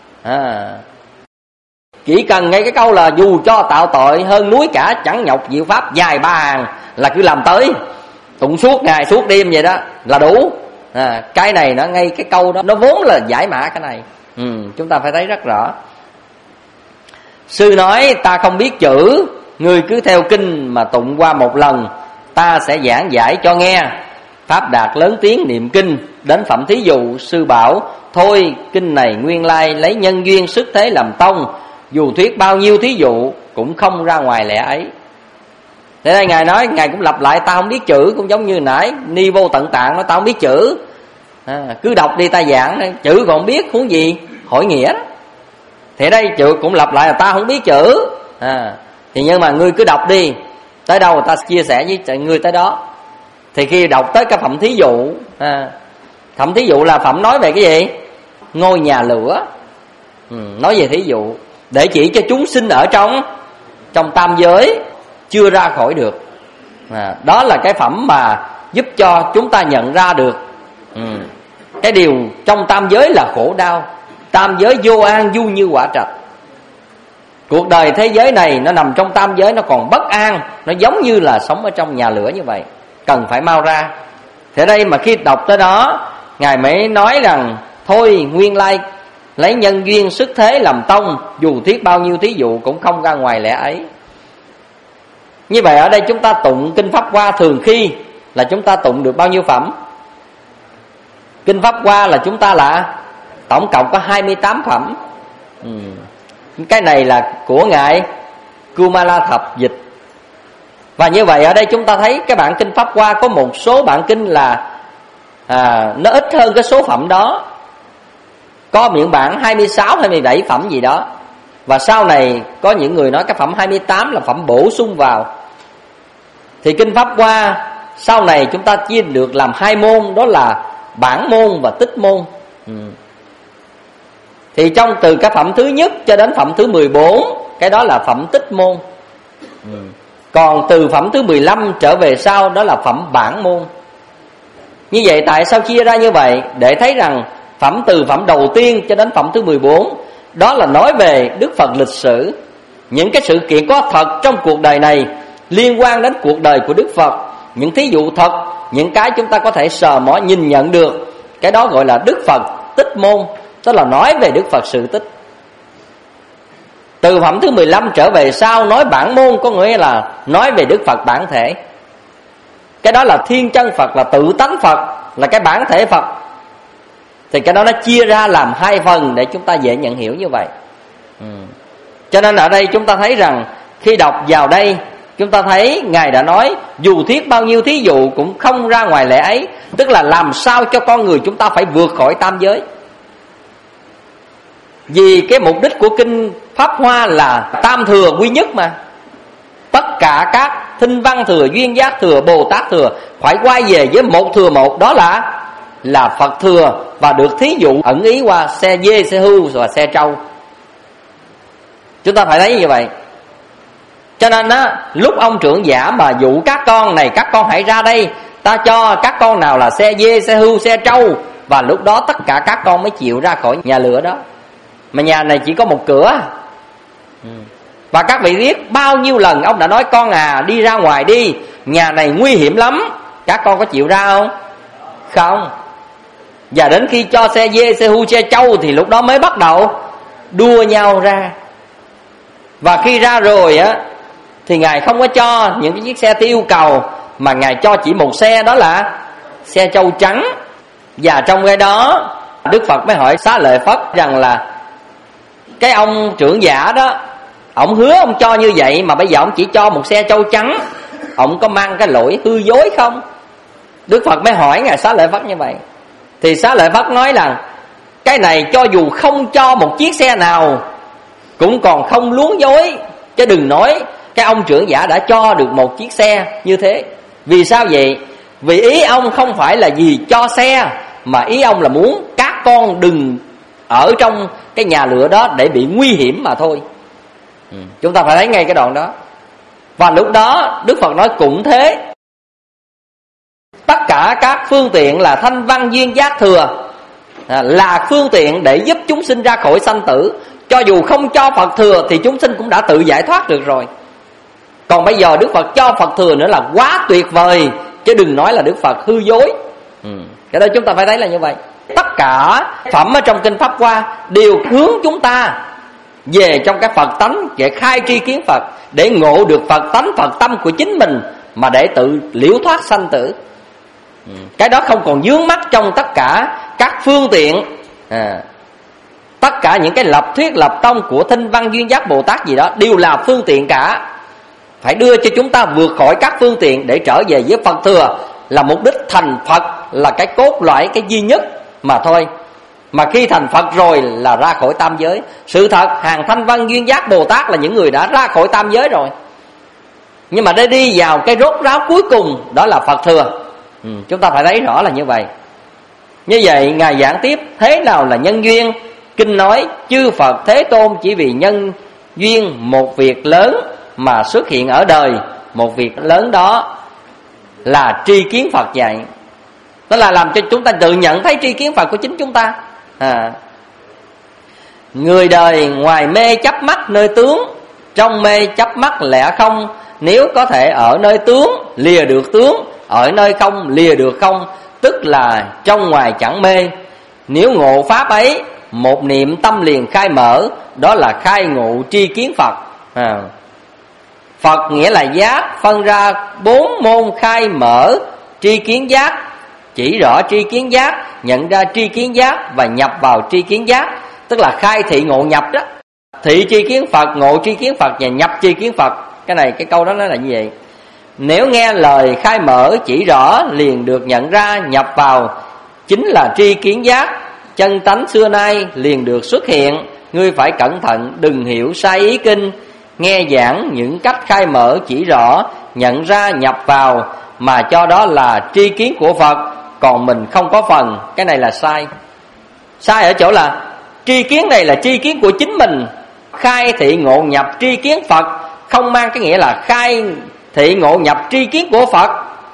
Chỉ cần ngay cái câu là dù cho tạo tội hơn núi cả, chẳng nhọc diệu pháp dài 3 hàng, là cứ làm tới, tụng suốt ngày suốt đêm vậy đó là đủ. Cái này nó ngay cái câu đó nó vốn là giải mã cái này. Chúng ta phải thấy rất rõ. Sư nói ta không biết chữ, ngươi cứ theo kinh mà tụng qua một lần, ta sẽ giảng giải cho nghe. Pháp Đạt lớn tiếng niệm kinh, đến phẩm thí dụ, sư bảo thôi kinh này nguyên lai lấy nhân duyên sức thế làm tông, dù thuyết bao nhiêu thí dụ cũng không ra ngoài lẽ ấy. Thế đây Ngài nói, Ngài cũng lặp lại ta không biết chữ, cũng giống như nãy Ni Vô Tận Tạng nói ta không biết chữ. Cứ đọc đi ta giảng, chữ còn không biết huống gì hỏi nghĩa đó. Thì đây chữ cũng lặp lại là ta không biết chữ. Thì nhưng mà ngươi cứ đọc đi, tới đâu ta chia sẻ với ngươi tới đó. Thì khi đọc tới cái phẩm thí dụ, phẩm thí dụ là phẩm nói về cái gì? Ngôi nhà lửa. Nói về thí dụ để chỉ cho chúng sinh ở trong tam giới chưa ra khỏi được. Đó là cái phẩm mà giúp cho chúng ta nhận ra được cái điều trong tam giới là khổ đau, tam giới vô an du như quả trạch. Cuộc đời thế giới này nó nằm trong tam giới, nó còn bất an, nó giống như là sống ở trong nhà lửa như vậy, cần phải mau ra. Thế đây mà khi đọc tới đó, Ngài mới nói rằng thôi nguyên lai lấy nhân duyên sức thế làm tông, dù thuyết bao nhiêu thí dụ cũng không ra ngoài lẽ ấy. Như vậy ở đây chúng ta tụng kinh Pháp Hoa thường khi là chúng ta tụng được bao nhiêu phẩm? Kinh Pháp Hoa là chúng ta là tổng cộng có 28 phẩm. Cái này là của Ngài Kumala Thập dịch. Và như vậy ở đây chúng ta thấy cái bản kinh Pháp Hoa có một số bản kinh là nó ít hơn cái số phẩm đó. Có những bản 26, 27 phẩm gì đó. Và sau này có những người nói cái phẩm 28 là phẩm bổ sung vào. Thì kinh Pháp Hoa sau này chúng ta chia được làm 2 môn, đó là bản môn và tích môn. Thì trong từ cái phẩm thứ nhất cho đến phẩm thứ 14, cái đó là phẩm tích môn. Còn từ phẩm thứ 15 trở về sau đó là phẩm bản môn. Như vậy tại sao chia ra như vậy? Để thấy rằng phẩm từ phẩm đầu tiên cho đến phẩm thứ 14, đó là nói về Đức Phật lịch sử, những cái sự kiện có thật trong cuộc đời này liên quan đến cuộc đời của Đức Phật, những thí dụ thật, những cái chúng ta có thể sờ mó nhìn nhận được. Cái đó gọi là Đức Phật tích môn, tức là nói về Đức Phật sự tích. Từ phẩm thứ 15 trở về sau nói bản môn, có nghĩa là nói về Đức Phật bản thể. Cái đó là thiên chân Phật, là tự tánh Phật, là cái bản thể Phật. Thì cái đó nó chia ra làm 2 phần để chúng ta dễ nhận hiểu như vậy. Cho nên ở đây chúng ta thấy rằng khi đọc vào đây, chúng ta thấy Ngài đã nói dù thuyết bao nhiêu thí dụ cũng không ra ngoài lẽ ấy. Tức là làm sao cho con người chúng ta phải vượt khỏi tam giới. Vì cái mục đích của kinh Pháp Hoa là tam thừa quy nhất mà. Tất cả các thinh văn thừa, duyên giác thừa, Bồ Tát thừa phải quay về với một thừa một, đó là Phật thừa. Và được thí dụ ẩn ý qua xe dê, xe hưu và xe trâu. Chúng ta phải thấy như vậy. Cho nên á, lúc ông trưởng giả mà dụ các con này, các con hãy ra đây, ta cho các con nào là xe dê, xe hưu, xe trâu. Và lúc đó tất cả các con mới chịu ra khỏi nhà lửa đó. Mà nhà này chỉ có một cửa. Và các vị biết bao nhiêu lần ông đã nói con đi ra ngoài đi, nhà này nguy hiểm lắm. Các con có chịu ra không? Không. Và đến khi cho xe dê, xe hưu, xe trâu thì lúc đó mới bắt đầu đua nhau ra. Và khi ra rồi á thì Ngài không có cho những cái chiếc xe theo yêu cầu, mà Ngài cho chỉ một xe, đó là xe trâu trắng. Và trong cái đó Đức Phật mới hỏi Xá Lợi Phất rằng là cái ông trưởng giả đó, ông hứa ông cho như vậy mà bây giờ ông chỉ cho một xe trâu trắng, ông có mang cái lỗi hư dối không? Đức Phật mới hỏi Ngài Xá Lợi Phất như vậy. Thì Xá Lợi Phất nói rằng cái này cho dù không cho một chiếc xe nào cũng còn không luống dối, chứ đừng nói cái ông trưởng giả đã cho được một chiếc xe như thế. Vì sao vậy? Vì ý ông không phải là vì cho xe, mà ý ông là muốn các con đừng ở trong cái nhà lửa đó để bị nguy hiểm mà thôi. Chúng ta phải thấy ngay cái đoạn đó. Và lúc đó Đức Phật nói cũng thế, tất cả các phương tiện là thanh văn duyên giác thừa, là phương tiện để giúp chúng sinh ra khỏi sanh tử. Cho dù không cho Phật thừa thì chúng sinh cũng đã tự giải thoát được rồi. Còn bây giờ Đức Phật cho Phật thừa nữa là quá tuyệt vời, chứ đừng nói là Đức Phật hư dối. Cái đó chúng ta phải thấy là như vậy. Tất cả phẩm ở trong Kinh Pháp Hoa đều hướng chúng ta về trong cái Phật tánh, để khai tri kiến Phật, để ngộ được Phật tánh, Phật tâm của chính mình, mà để tự liễu thoát sanh tử. Cái đó không còn vướng mắc trong tất cả các phương tiện, tất cả những cái lập thuyết lập tông của Thanh Văn Duyên Giác Bồ Tát gì đó đều là phương tiện cả. Phải đưa cho chúng ta vượt khỏi các phương tiện để trở về với Phật thừa, là mục đích thành Phật, là cái cốt lõi, cái duy nhất mà thôi. Mà khi thành Phật rồi là ra khỏi tam giới. Sự thật hàng Thanh Văn Duyên Giác Bồ Tát là những người đã ra khỏi tam giới rồi, nhưng mà để đi vào cái rốt ráo cuối cùng, đó là Phật thừa. Chúng ta phải thấy rõ là như vậy. Như vậy Ngài giảng tiếp thế nào là nhân duyên. Kinh nói chư Phật Thế Tôn chỉ vì nhân duyên một việc lớn mà xuất hiện ở đời. Một việc lớn đó là tri kiến Phật dạy. Đó là làm cho chúng ta tự nhận thấy tri kiến Phật của chính chúng ta. Người đời ngoài mê chấp mắc nơi tướng, trong mê chấp mắc lẽ không. Nếu có thể ở nơi tướng lìa được tướng, ở nơi không lìa được không, tức là trong ngoài chẳng mê. Nếu ngộ pháp ấy, một niệm tâm liền khai mở, đó là khai ngộ tri kiến Phật. Phật nghĩa là giác, phân ra 4 môn khai mở tri kiến giác, chỉ rõ tri kiến giác, nhận ra tri kiến giác và nhập vào tri kiến giác, tức là khai thị ngộ nhập đó. Thị tri kiến Phật, ngộ tri kiến Phật và nhập tri kiến Phật. Cái câu đó nói là như vậy. Nếu nghe lời khai mở chỉ rõ liền được nhận ra, nhập vào chính là tri kiến giác. Chân tánh xưa nay liền được xuất hiện. Ngươi phải cẩn thận đừng hiểu sai ý kinh. Nghe giảng những cách khai mở chỉ rõ, nhận ra nhập vào, mà cho đó là tri kiến của Phật, còn mình không có phần. Cái này là sai. Sai ở chỗ là tri kiến này là tri kiến của chính mình. Khai thị ngộ nhập tri kiến Phật không mang cái nghĩa là khai thị ngộ nhập tri kiến của Phật,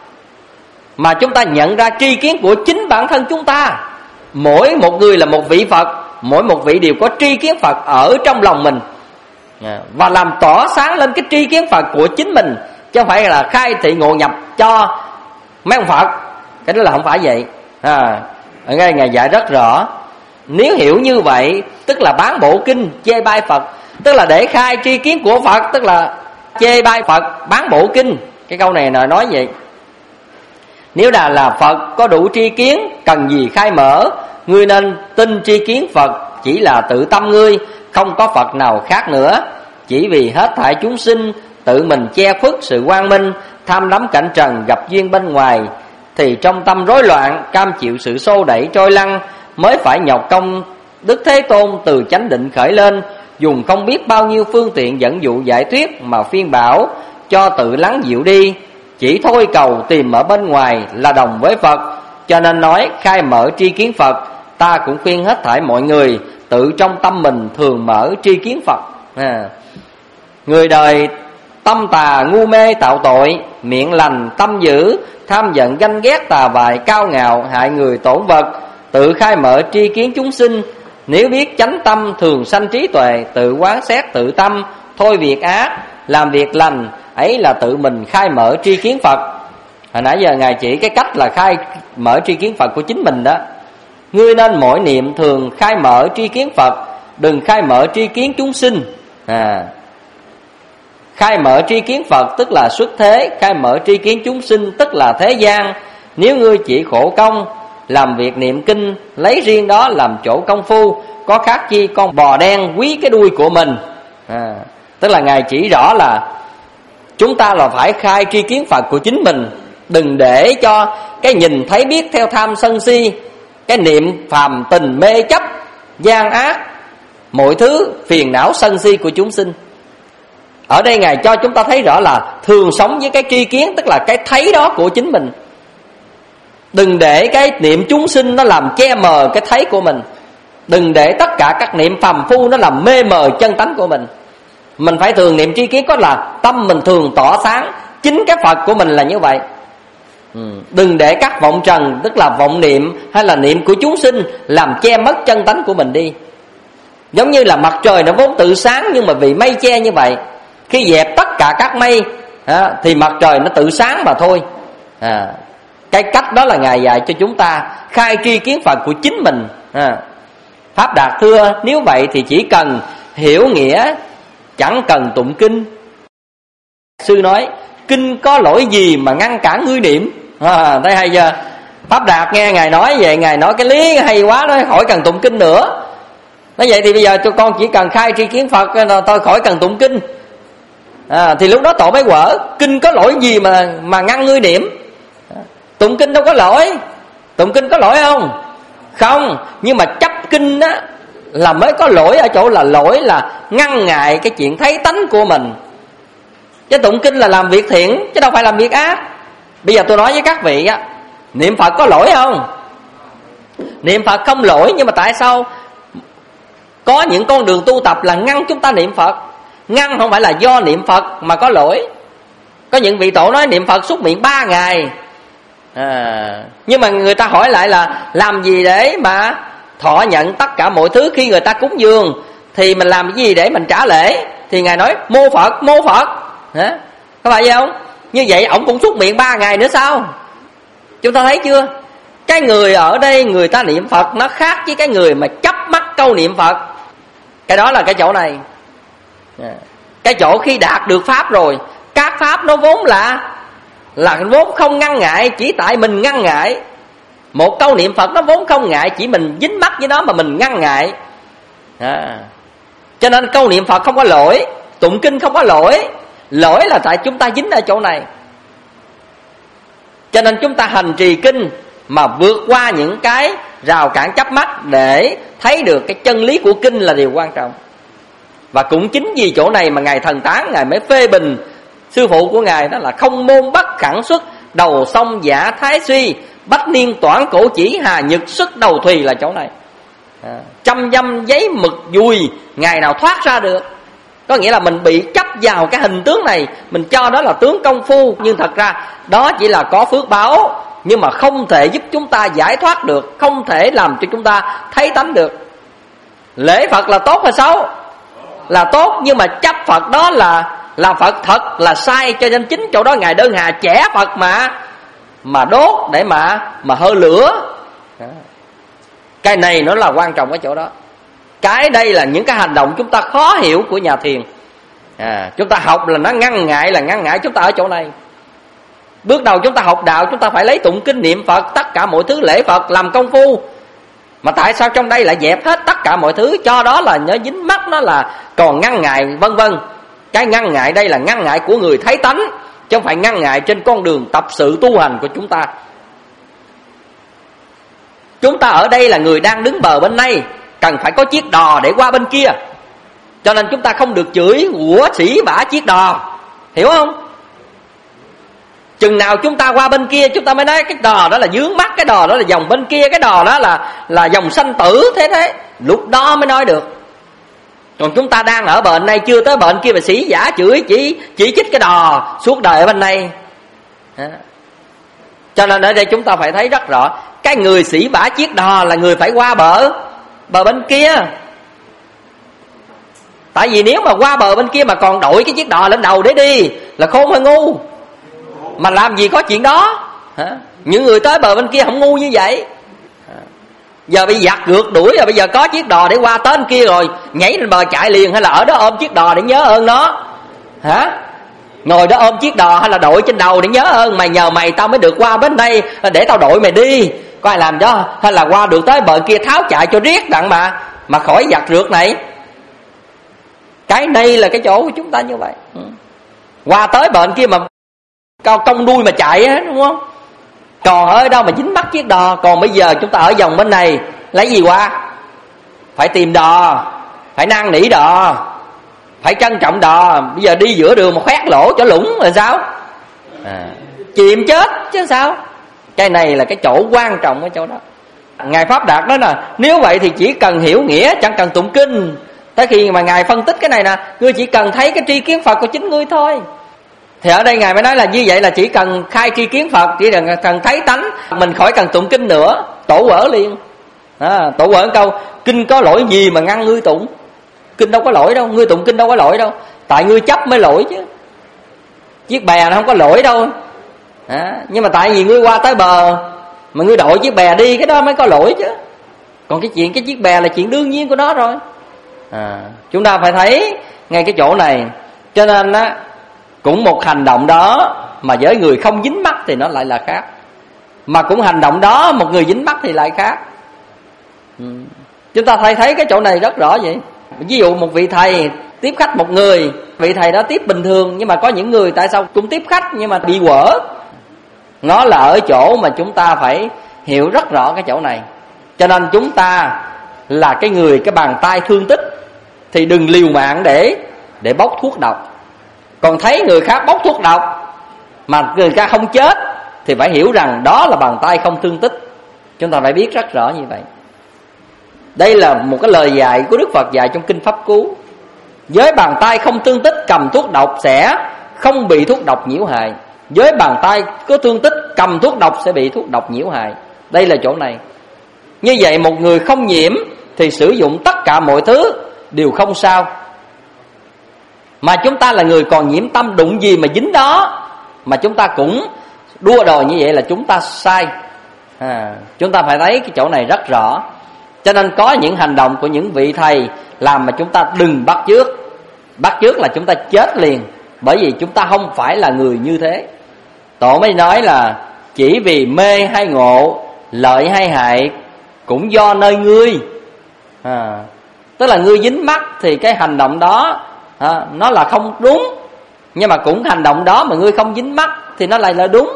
mà chúng ta nhận ra tri kiến của chính bản thân chúng ta. Mỗi một người là một vị Phật, mỗi một vị đều có tri kiến Phật ở trong lòng mình, và làm tỏ sáng lên cái tri kiến Phật của chính mình, chứ không phải là khai thị ngộ nhập cho mấy ông Phật. Cái đó là không phải vậy. Ở đây Ngài dạy rất rõ. Nếu hiểu như vậy tức là bán bộ kinh chê bai Phật, tức là để khai tri kiến của Phật, tức là chê bai Phật, bán bộ kinh. Cái câu này nói vậy. Nếu là Phật có đủ tri kiến, cần gì khai mở. Ngươi nên tin tri kiến Phật chỉ là tự tâm ngươi, không có Phật nào khác nữa. Chỉ vì hết thảy chúng sinh tự mình che khuất sự quang minh, tham đắm cảnh trần gặp duyên bên ngoài, thì trong tâm rối loạn cam chịu sự xô đẩy trôi lăn, mới phải nhọc công Đức Thế Tôn từ chánh định khởi lên, dùng không biết bao nhiêu phương tiện dẫn dụ giải thuyết mà phiên bảo cho tự lắng dịu đi. Chỉ thôi cầu tìm ở bên ngoài là đồng với Phật, cho nên nói khai mở tri kiến Phật. Ta cũng khuyên hết thảy mọi người tự trong tâm mình thường mở tri kiến Phật. Người đời tâm tà ngu mê tạo tội, miệng lành tâm dữ, tham giận ganh ghét tà vại cao ngạo, hại người tổn vật. Tự khai mở tri kiến chúng sinh, nếu biết chánh tâm thường sanh trí tuệ. Tự quán xét tự tâm, thôi việc ác, làm việc lành, ấy là tự mình khai mở tri kiến Phật. Hồi nãy giờ Ngài chỉ cái cách là khai mở tri kiến Phật của chính mình đó. Ngươi nên mỗi niệm thường khai mở tri kiến Phật, đừng khai mở tri kiến chúng sinh. Khai mở tri kiến Phật tức là xuất thế, khai mở tri kiến chúng sinh tức là thế gian. Nếu ngươi chỉ khổ công làm việc niệm kinh, lấy riêng đó làm chỗ công phu, có khác chi con bò đen quý cái đuôi của mình. Tức là Ngài chỉ rõ là chúng ta là phải khai tri kiến Phật của chính mình, đừng để cho cái nhìn thấy biết theo tham sân si, cái niệm phàm tình mê chấp gian ác, mọi thứ phiền não sân si của chúng sinh. Ở đây Ngài cho chúng ta thấy rõ là thường sống với cái tri kiến, tức là cái thấy đó của chính mình. Đừng để cái niệm chúng sinh nó làm che mờ cái thấy của mình. Đừng để tất cả các niệm phàm phu nó làm mê mờ chân tánh của mình. Mình phải thường niệm tri kiến, có là tâm mình thường tỏ sáng. Chính cái Phật của mình là như vậy. Đừng để các vọng trần, tức là vọng niệm hay là niệm của chúng sinh, làm che mất chân tánh của mình đi. Giống như là mặt trời nó vốn tự sáng, nhưng mà vì mây che như vậy, khi dẹp tất cả các mây thì mặt trời nó tự sáng mà thôi. Cái cách đó là Ngài dạy cho chúng ta khai tri kiến Phật của chính mình. Pháp Đạt thưa, nếu vậy thì chỉ cần hiểu nghĩa, chẳng cần tụng kinh. Sư nói, kinh có lỗi gì mà ngăn cản ngươi niệm? Thấy hay chưa? Pháp Đạt nghe Ngài nói vậy, Ngài nói cái lý hay quá đó, khỏi cần tụng kinh nữa. Nói vậy thì bây giờ cho con chỉ cần khai tri kiến Phật thôi, khỏi cần tụng kinh. Thì lúc đó tội mới quở. Kinh có lỗi gì mà ngăn ngươi niệm? Tụng kinh đâu có lỗi. Tụng kinh có lỗi không? Không. Nhưng mà chấp kinh á là mới có lỗi, ở chỗ là lỗi là ngăn ngại cái chuyện thấy tánh của mình. Chứ tụng kinh là làm việc thiện, chứ đâu phải làm việc ác. Bây giờ tôi nói với các vị á, niệm Phật có lỗi không? Niệm Phật không lỗi, nhưng mà tại sao có những con đường tu tập là ngăn chúng ta niệm Phật? Ngăn không phải là do niệm Phật mà có lỗi. Có những vị tổ nói niệm Phật súc miệng 3 ngày. Nhưng mà người ta hỏi lại là làm gì để mà thọ nhận tất cả mọi thứ khi người ta cúng dường? Thì mình làm gì để mình trả lễ? Thì Ngài nói mô Phật, mô Phật. Có phải vậy không? Như vậy ổng cũng súc miệng 3 ngày nữa sao? Chúng ta thấy chưa? Cái người ở đây người ta niệm Phật nó khác với cái người mà chấp mắc câu niệm Phật. Cái đó là cái chỗ này. Cái chỗ khi đạt được Pháp rồi, các Pháp nó vốn là vốn không ngăn ngại, chỉ tại mình ngăn ngại. Một câu niệm Phật nó vốn không ngại, chỉ mình dính mắc với nó mà mình ngăn ngại. Cho nên câu niệm Phật không có lỗi, tụng kinh không có lỗi. Lỗi là tại chúng ta dính ở chỗ này. Cho nên chúng ta hành trì kinh mà vượt qua những cái rào cản chấp mắc để thấy được cái chân lý của kinh là điều quan trọng. Và cũng chính vì chỗ này mà Ngài Thần Tán Ngài mới phê bình sư phụ của Ngài, đó là không môn bất khẳng xuất, đầu sông giả thái suy, bách niên toản cổ chỉ, hà nhật xuất đầu thùy, là chỗ này. Trăm dăm giấy mực dùi, ngày nào thoát ra được. Có nghĩa là mình bị chấp vào cái hình tướng này, mình cho đó là tướng công phu, nhưng thật ra đó chỉ là có phước báo, nhưng mà không thể giúp chúng ta giải thoát được, không thể làm cho chúng ta thấy tánh được. Lễ Phật là tốt hay xấu? Là tốt, nhưng mà chấp Phật đó là Phật thật là sai. Cho nên chính chỗ đó Ngài Đơn Hà chẻ Phật mà đốt để mà hơi lửa. Cái này nó là quan trọng ở chỗ đó. Cái đây là những cái hành động chúng ta khó hiểu của nhà thiền. Chúng ta học là nó ngăn ngại chúng ta ở chỗ này. Bước đầu chúng ta học đạo, chúng ta phải lấy tụng kinh niệm Phật, tất cả mọi thứ lễ Phật làm công phu. Mà tại sao trong đây lại dẹp hết tất cả mọi thứ, cho đó là nhớ dính mắt, nó là còn ngăn ngại vân vân. Cái ngăn ngại đây là ngăn ngại của người thấy tánh, chứ không phải ngăn ngại trên con đường tập sự tu hành của chúng ta. Chúng ta ở đây là người đang đứng bờ bên này, cần phải có chiếc đò để qua bên kia. Cho nên chúng ta không được chửi của sĩ vả chiếc đò, hiểu không? Chừng nào chúng ta qua bên kia, chúng ta mới nói cái đò đó là vướng mắc, cái đò đó là dòng bên kia, cái đò đó là dòng sanh tử, thế lúc đó mới nói được. Còn chúng ta đang ở bên này, chưa tới bên kia mà sĩ giả chửi chỉ trích cái đò suốt đời ở bên này. Cho nên ở đây chúng ta phải thấy rất rõ, cái người sĩ vả chiếc đò là người phải qua bờ bên kia. Tại vì nếu mà qua bờ bên kia mà còn đội cái chiếc đò lên đầu để đi là khôn hay ngu? Mà làm gì có chuyện đó. Những người tới bờ bên kia không ngu như vậy. Giờ bị giặc rượt đuổi rồi, bây giờ có chiếc đò để qua tên kia rồi, nhảy lên bờ chạy liền, hay là ở đó ôm chiếc đò để nhớ ơn nó? Ngồi đó ôm chiếc đò hay là đội trên đầu để nhớ ơn mày, nhờ mày tao mới được qua bên đây, để tao đội mày đi, có ai làm cho? Hay là qua được tới bờ kia tháo chạy cho riết đặng mà khỏi giặc rượt này? Cái này là cái chỗ của chúng ta như vậy. Qua tới bờ kia mà cong đuôi mà chạy á, đúng không? Còn ở đâu mà dính mắc chiếc đò. Còn bây giờ chúng ta ở vòng bên này, lấy gì qua? Phải tìm đò, phải năn nỉ đò, phải trân trọng đò. Bây giờ đi giữa đường mà khoét lỗ chỗ lũng rồi sao? Chìm chết chứ sao? Cái này là cái chỗ quan trọng ở chỗ đó. Ngài Pháp Đạt nói là nếu vậy thì chỉ cần hiểu nghĩa, chẳng cần tụng kinh. Tới khi mà Ngài phân tích cái này nè, ngươi chỉ cần thấy cái tri kiến Phật của chính ngươi thôi. Thì ở đây Ngài mới nói là như vậy là chỉ cần khai tri kiến Phật, chỉ cần thấy tánh, mình khỏi cần tụng kinh nữa. Tổ quở liền. Tổ quở câu kinh có lỗi gì mà ngăn ngươi tụng. Kinh đâu có lỗi đâu, ngươi tụng kinh đâu có lỗi đâu. Tại ngươi chấp mới lỗi chứ. Chiếc bè nó không có lỗi đâu. Nhưng mà tại vì ngươi qua tới bờ mà ngươi đội chiếc bè đi, cái đó mới có lỗi chứ. Còn cái chiếc bè là chuyện đương nhiên của nó rồi. Chúng ta phải thấy ngay cái chỗ này. Cho nên á, cũng một hành động đó mà với người không dính mắc thì nó lại là khác. Mà cũng hành động đó một người dính mắc thì lại khác. Chúng ta thấy cái chỗ này rất rõ vậy. Ví dụ một vị thầy tiếp khách một người, vị thầy đó tiếp bình thường, nhưng mà có những người tại sao cũng tiếp khách nhưng mà bị quở. Nó là ở chỗ mà chúng ta phải hiểu rất rõ cái chỗ này. Cho nên chúng ta là cái bàn tay thương tích thì đừng liều mạng để bốc thuốc độc. Còn thấy người khác bốc thuốc độc mà người ta không chết thì phải hiểu rằng đó là bàn tay không thương tích. Chúng ta phải biết rất rõ như vậy. Đây là một cái lời dạy của Đức Phật dạy trong Kinh Pháp Cú. Với bàn tay không thương tích cầm thuốc độc sẽ không bị thuốc độc nhiễu hại. Với bàn tay có thương tích cầm thuốc độc sẽ bị thuốc độc nhiễu hại. Đây là chỗ này. Như vậy một người không nhiễm thì sử dụng tất cả mọi thứ đều không sao. Mà chúng ta là người còn nhiễm tâm, đụng gì mà dính đó mà chúng ta cũng đua đòi như vậy là chúng ta sai. Chúng ta phải thấy cái chỗ này rất rõ. Cho nên có những hành động của những vị thầy làm mà chúng ta đừng bắt chước. Bắt chước là chúng ta chết liền. Bởi vì chúng ta không phải là người như thế. Tổ mới nói là chỉ vì mê hay ngộ, lợi hay hại cũng do nơi ngươi. Tức là ngươi dính mắc thì cái hành động đó nó là không đúng. Nhưng mà cũng hành động đó mà ngươi không dính mắc thì nó lại là đúng.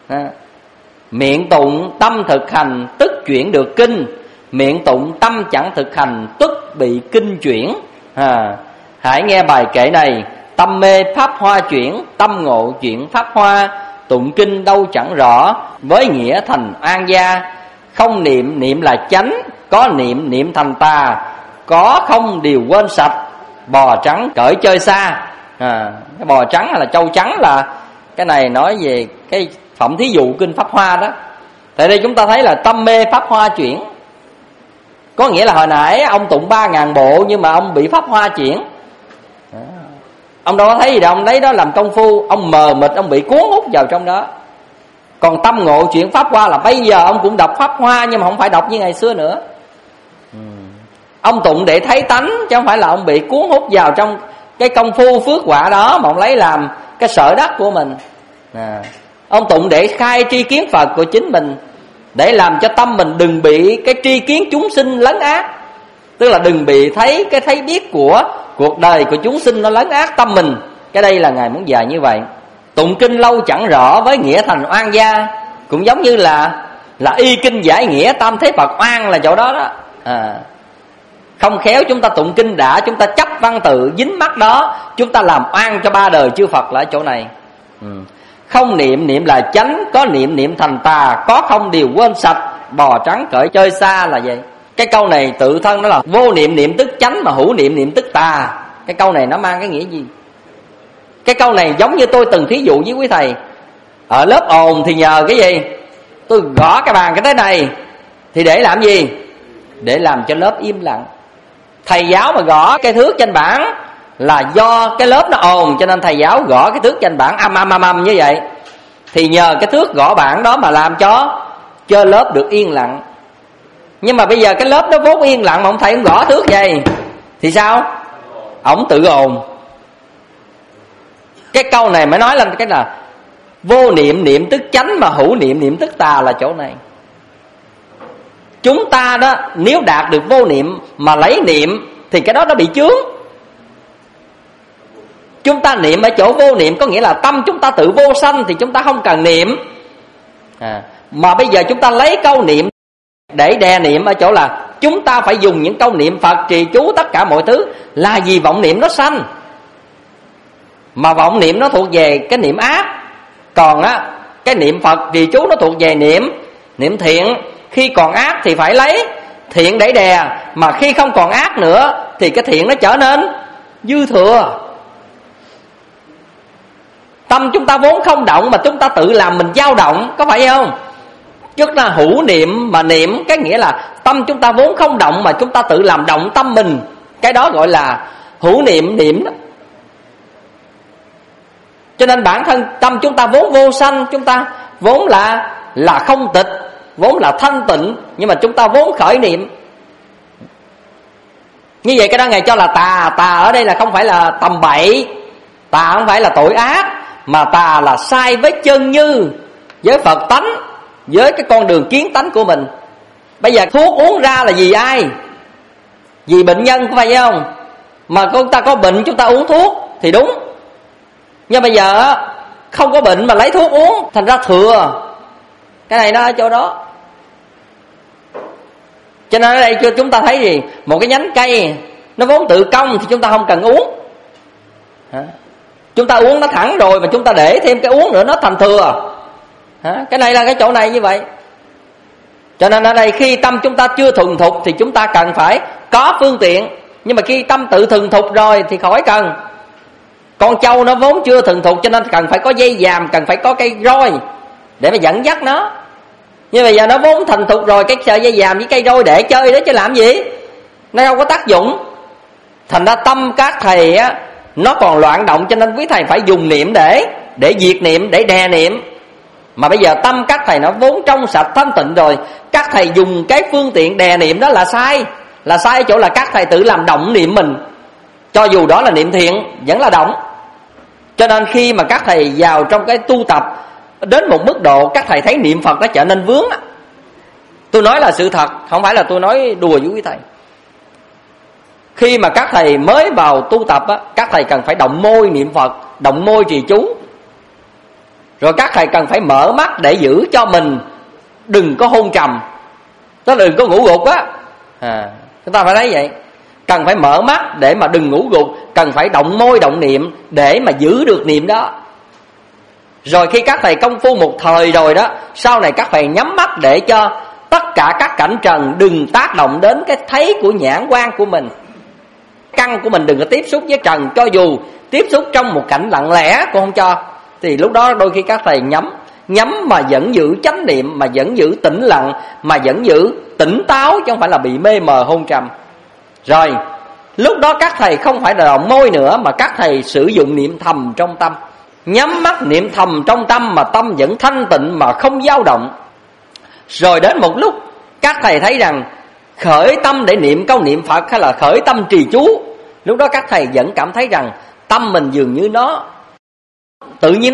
Miệng tụng tâm thực hành tức chuyển được kinh. Miệng tụng tâm chẳng thực hành tức bị kinh chuyển. Hãy nghe bài kệ này. Tâm mê pháp hoa chuyển, tâm ngộ chuyển pháp hoa. Tụng kinh đâu chẳng rõ, với nghĩa thành an gia. Không niệm niệm là chánh, có niệm niệm thành tà. Có không điều quên sạch, bò trắng cởi chơi xa. Cái bò trắng hay là trâu trắng là cái này nói về cái phẩm thí dụ kinh Pháp Hoa đó. Tại đây chúng ta thấy là tâm mê pháp hoa chuyển. Có nghĩa là hồi nãy ông tụng 3.000 bộ nhưng mà ông bị pháp hoa chuyển. Ông đâu có thấy gì đâu, ông lấy đó làm công phu, ông mờ mịt, ông bị cuốn hút vào trong đó. Còn tâm ngộ chuyển pháp hoa là bây giờ ông cũng đọc pháp hoa nhưng mà không phải đọc như ngày xưa nữa. Ông tụng để thấy tánh chứ không phải là ông bị cuốn hút vào trong cái công phu phước quả đó mà ông lấy làm cái sở đắc của mình. Ông tụng để khai tri kiến Phật của chính mình, để làm cho tâm mình đừng bị cái tri kiến chúng sinh lấn át. Tức là đừng bị thấy cái thấy biết của cuộc đời của chúng sinh nó lấn át tâm mình. Cái đây là Ngài muốn dạy như vậy. Tụng kinh lâu chẳng rõ, với nghĩa thành oan gia. Cũng giống như là y kinh giải nghĩa tam thế Phật oan là chỗ đó đó. Không khéo chúng ta tụng kinh đã, chúng ta chấp văn tự dính mắc đó, chúng ta làm oan cho ba đời chư Phật là ở chỗ này. Không niệm niệm là chánh, có niệm niệm thành tà. Có không điều quên sạch, bò trắng cởi chơi xa là vậy. Cái câu này tự thân nó là vô niệm niệm tức chánh mà hữu niệm niệm tức tà. Cái câu này nó mang cái nghĩa gì? Cái câu này giống như tôi từng thí dụ với quý thầy. Ở lớp ồn thì nhờ cái gì? Tôi gõ cái bàn cái thế này thì để làm gì? Để làm cho lớp im lặng. Thầy giáo mà gõ cái thước trên bảng là do cái lớp nó ồn, cho nên thầy giáo gõ cái thước trên bảng âm như vậy. Thì nhờ cái thước gõ bảng đó mà làm cho lớp được yên lặng. Nhưng mà bây giờ cái lớp nó vốn yên lặng mà ông thầy ông gõ thước vậy thì sao? Ổng tự ồn. Cái câu này mới nói lên cái là vô niệm niệm tức chánh mà hữu niệm niệm tức tà là chỗ này. Chúng ta đó nếu đạt được vô niệm mà lấy niệm thì cái đó nó bị chướng. Chúng ta niệm ở chỗ vô niệm có nghĩa là tâm chúng ta tự vô sanh thì chúng ta không cần niệm. Mà bây giờ chúng ta lấy câu niệm để đè niệm ở chỗ là chúng ta phải dùng những câu niệm Phật trì chú tất cả mọi thứ là vì vọng niệm nó sanh. Mà vọng niệm nó thuộc về cái niệm ác. Còn á cái niệm Phật trì chú nó thuộc về niệm thiện. Khi còn ác thì phải lấy thiện để đè, mà khi không còn ác nữa thì cái thiện nó trở nên dư thừa. Tâm chúng ta vốn không động mà chúng ta tự làm mình dao động, có phải không? Chúng ta hữu niệm mà niệm, cái nghĩa là tâm chúng ta vốn không động mà chúng ta tự làm động tâm mình, cái đó gọi là hữu niệm niệm đó. Cho nên bản thân tâm chúng ta vốn vô sanh, chúng ta vốn là không tịch, vốn là thanh tịnh, nhưng mà chúng ta vốn khởi niệm. Như vậy cái đó Ngài cho là tà. Tà ở đây là không phải là tầm bậy, tà không phải là tội ác, mà tà là sai với chân như, với Phật tánh, với cái con đường kiến tánh của mình. Bây giờ thuốc uống ra là vì ai? Vì bệnh nhân, có phải không? Mà chúng ta có bệnh chúng ta uống thuốc thì đúng. Nhưng bây giờ không có bệnh mà lấy thuốc uống, thành ra thừa. Cái này nó ở chỗ đó. Cho nên ở đây chúng ta thấy gì? Một cái nhánh cây nó vốn tự cong thì chúng ta không cần uống. Chúng ta uống nó thẳng rồi mà chúng ta để thêm cái uống nữa nó thành thừa. Cái này là cái chỗ này như vậy. Cho nên ở đây khi tâm chúng ta chưa thuần thục thì chúng ta cần phải có phương tiện. Nhưng mà khi tâm tự thuần thục rồi thì khỏi cần. Con trâu nó vốn chưa thuần thục cho nên cần phải có dây dàm, cần phải có cây roi để mà dẫn dắt nó. Nhưng bây giờ nó vốn thành thục rồi, cái sợi dây dàm với cây roi để chơi đó chứ làm gì? Nó đâu có tác dụng. Thành ra tâm các thầy á, nó còn loạn động, cho nên quý thầy phải dùng niệm để diệt niệm, để đè niệm. Mà bây giờ tâm các thầy nó vốn trong sạch thanh tịnh rồi, các thầy dùng cái phương tiện đè niệm đó là sai. Là sai ở chỗ là các thầy tự làm động niệm mình, cho dù đó là niệm thiện vẫn là động. Cho nên khi mà các thầy vào trong cái tu tập đến một mức độ, các thầy thấy niệm Phật nó trở nên vướng. Tôi nói là sự thật, không phải là tôi nói đùa với quý thầy. Khi mà các thầy mới vào tu tập á, các thầy cần phải động môi niệm Phật, động môi trì chú. Rồi các thầy cần phải mở mắt để giữ cho mình đừng có hôn trầm, tức là đừng có ngủ gục á. Chúng ta phải thấy vậy. Cần phải mở mắt để mà đừng ngủ gục, cần phải động môi động niệm để mà giữ được niệm đó. Rồi khi các thầy công phu một thời rồi đó, sau này các thầy nhắm mắt để cho tất cả các cảnh trần đừng tác động đến cái thấy của nhãn quan của mình. Căn của mình đừng có tiếp xúc với trần, cho dù tiếp xúc trong một cảnh lặng lẽ cũng không cho. Thì lúc đó đôi khi các thầy nhắm mà vẫn giữ chánh niệm, mà vẫn giữ tĩnh lặng, mà vẫn giữ tỉnh táo, chứ không phải là bị mê mờ hôn trầm. Rồi lúc đó các thầy không phải là động môi nữa, mà các thầy sử dụng niệm thầm trong tâm. Nhắm mắt niệm thầm trong tâm mà tâm vẫn thanh tịnh mà không dao động. Rồi đến một lúc các thầy thấy rằng khởi tâm để niệm câu niệm Phật hay là khởi tâm trì chú, lúc đó các thầy vẫn cảm thấy rằng tâm mình dường như nó tự nhiên nó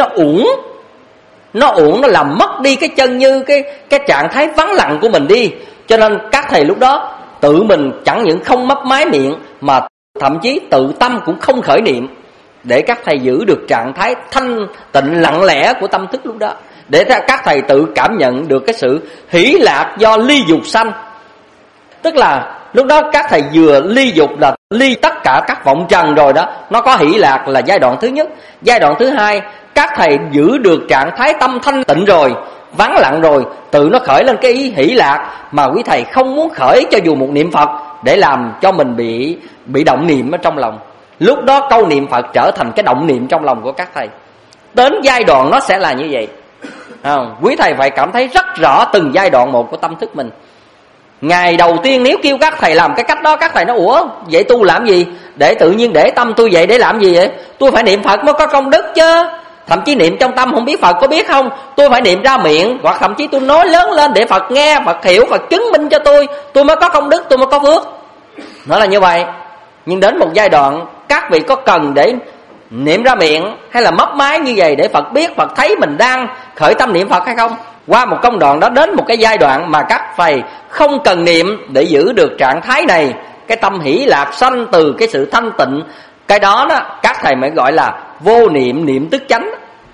uổng, nó làm mất đi cái chân như cái trạng thái vắng lặng của mình đi. Cho nên các thầy lúc đó tự mình chẳng những không mấp mái miệng mà thậm chí tự tâm cũng không khởi niệm, để các thầy giữ được trạng thái thanh tịnh lặng lẽ của tâm thức lúc đó, để các thầy tự cảm nhận được cái sự hỷ lạc do ly dục sanh. Tức là lúc đó các thầy vừa ly dục là ly tất cả các vọng trần rồi đó, nó có hỷ lạc là giai đoạn thứ nhất. Giai đoạn thứ hai, các thầy giữ được trạng thái tâm thanh tịnh rồi, vắng lặng rồi, tự nó khởi lên cái ý hỷ lạc mà quý thầy không muốn khởi cho dù một niệm Phật, để làm cho mình bị động niệm ở trong lòng. Lúc đó câu niệm Phật trở thành cái động niệm trong lòng của các thầy. Đến giai đoạn nó sẽ là như vậy. Quý thầy phải cảm thấy rất rõ từng giai đoạn một của tâm thức mình. Ngày đầu tiên nếu kêu các thầy làm cái cách đó, các thầy nói ủa vậy tu làm gì? Để tự nhiên để tâm tôi vậy để làm gì vậy? Tôi phải niệm Phật mới có công đức chứ. Thậm chí niệm trong tâm không biết Phật có biết không, tôi phải niệm ra miệng, hoặc thậm chí tôi nói lớn lên để Phật nghe, Phật hiểu, Phật chứng minh cho tôi mới có công đức, tôi mới có phước. Nó là như vậy. Nhưng đến một giai đoạn các vị có cần để niệm ra miệng hay là mấp mái như vậy để Phật biết, Phật thấy mình đang khởi tâm niệm Phật hay không? Qua một công đoạn đó, đến một cái giai đoạn mà các thầy không cần niệm để giữ được trạng thái này, cái tâm hỷ lạc sanh từ cái sự thanh tịnh, cái đó các thầy mới gọi là vô niệm, niệm tức chánh.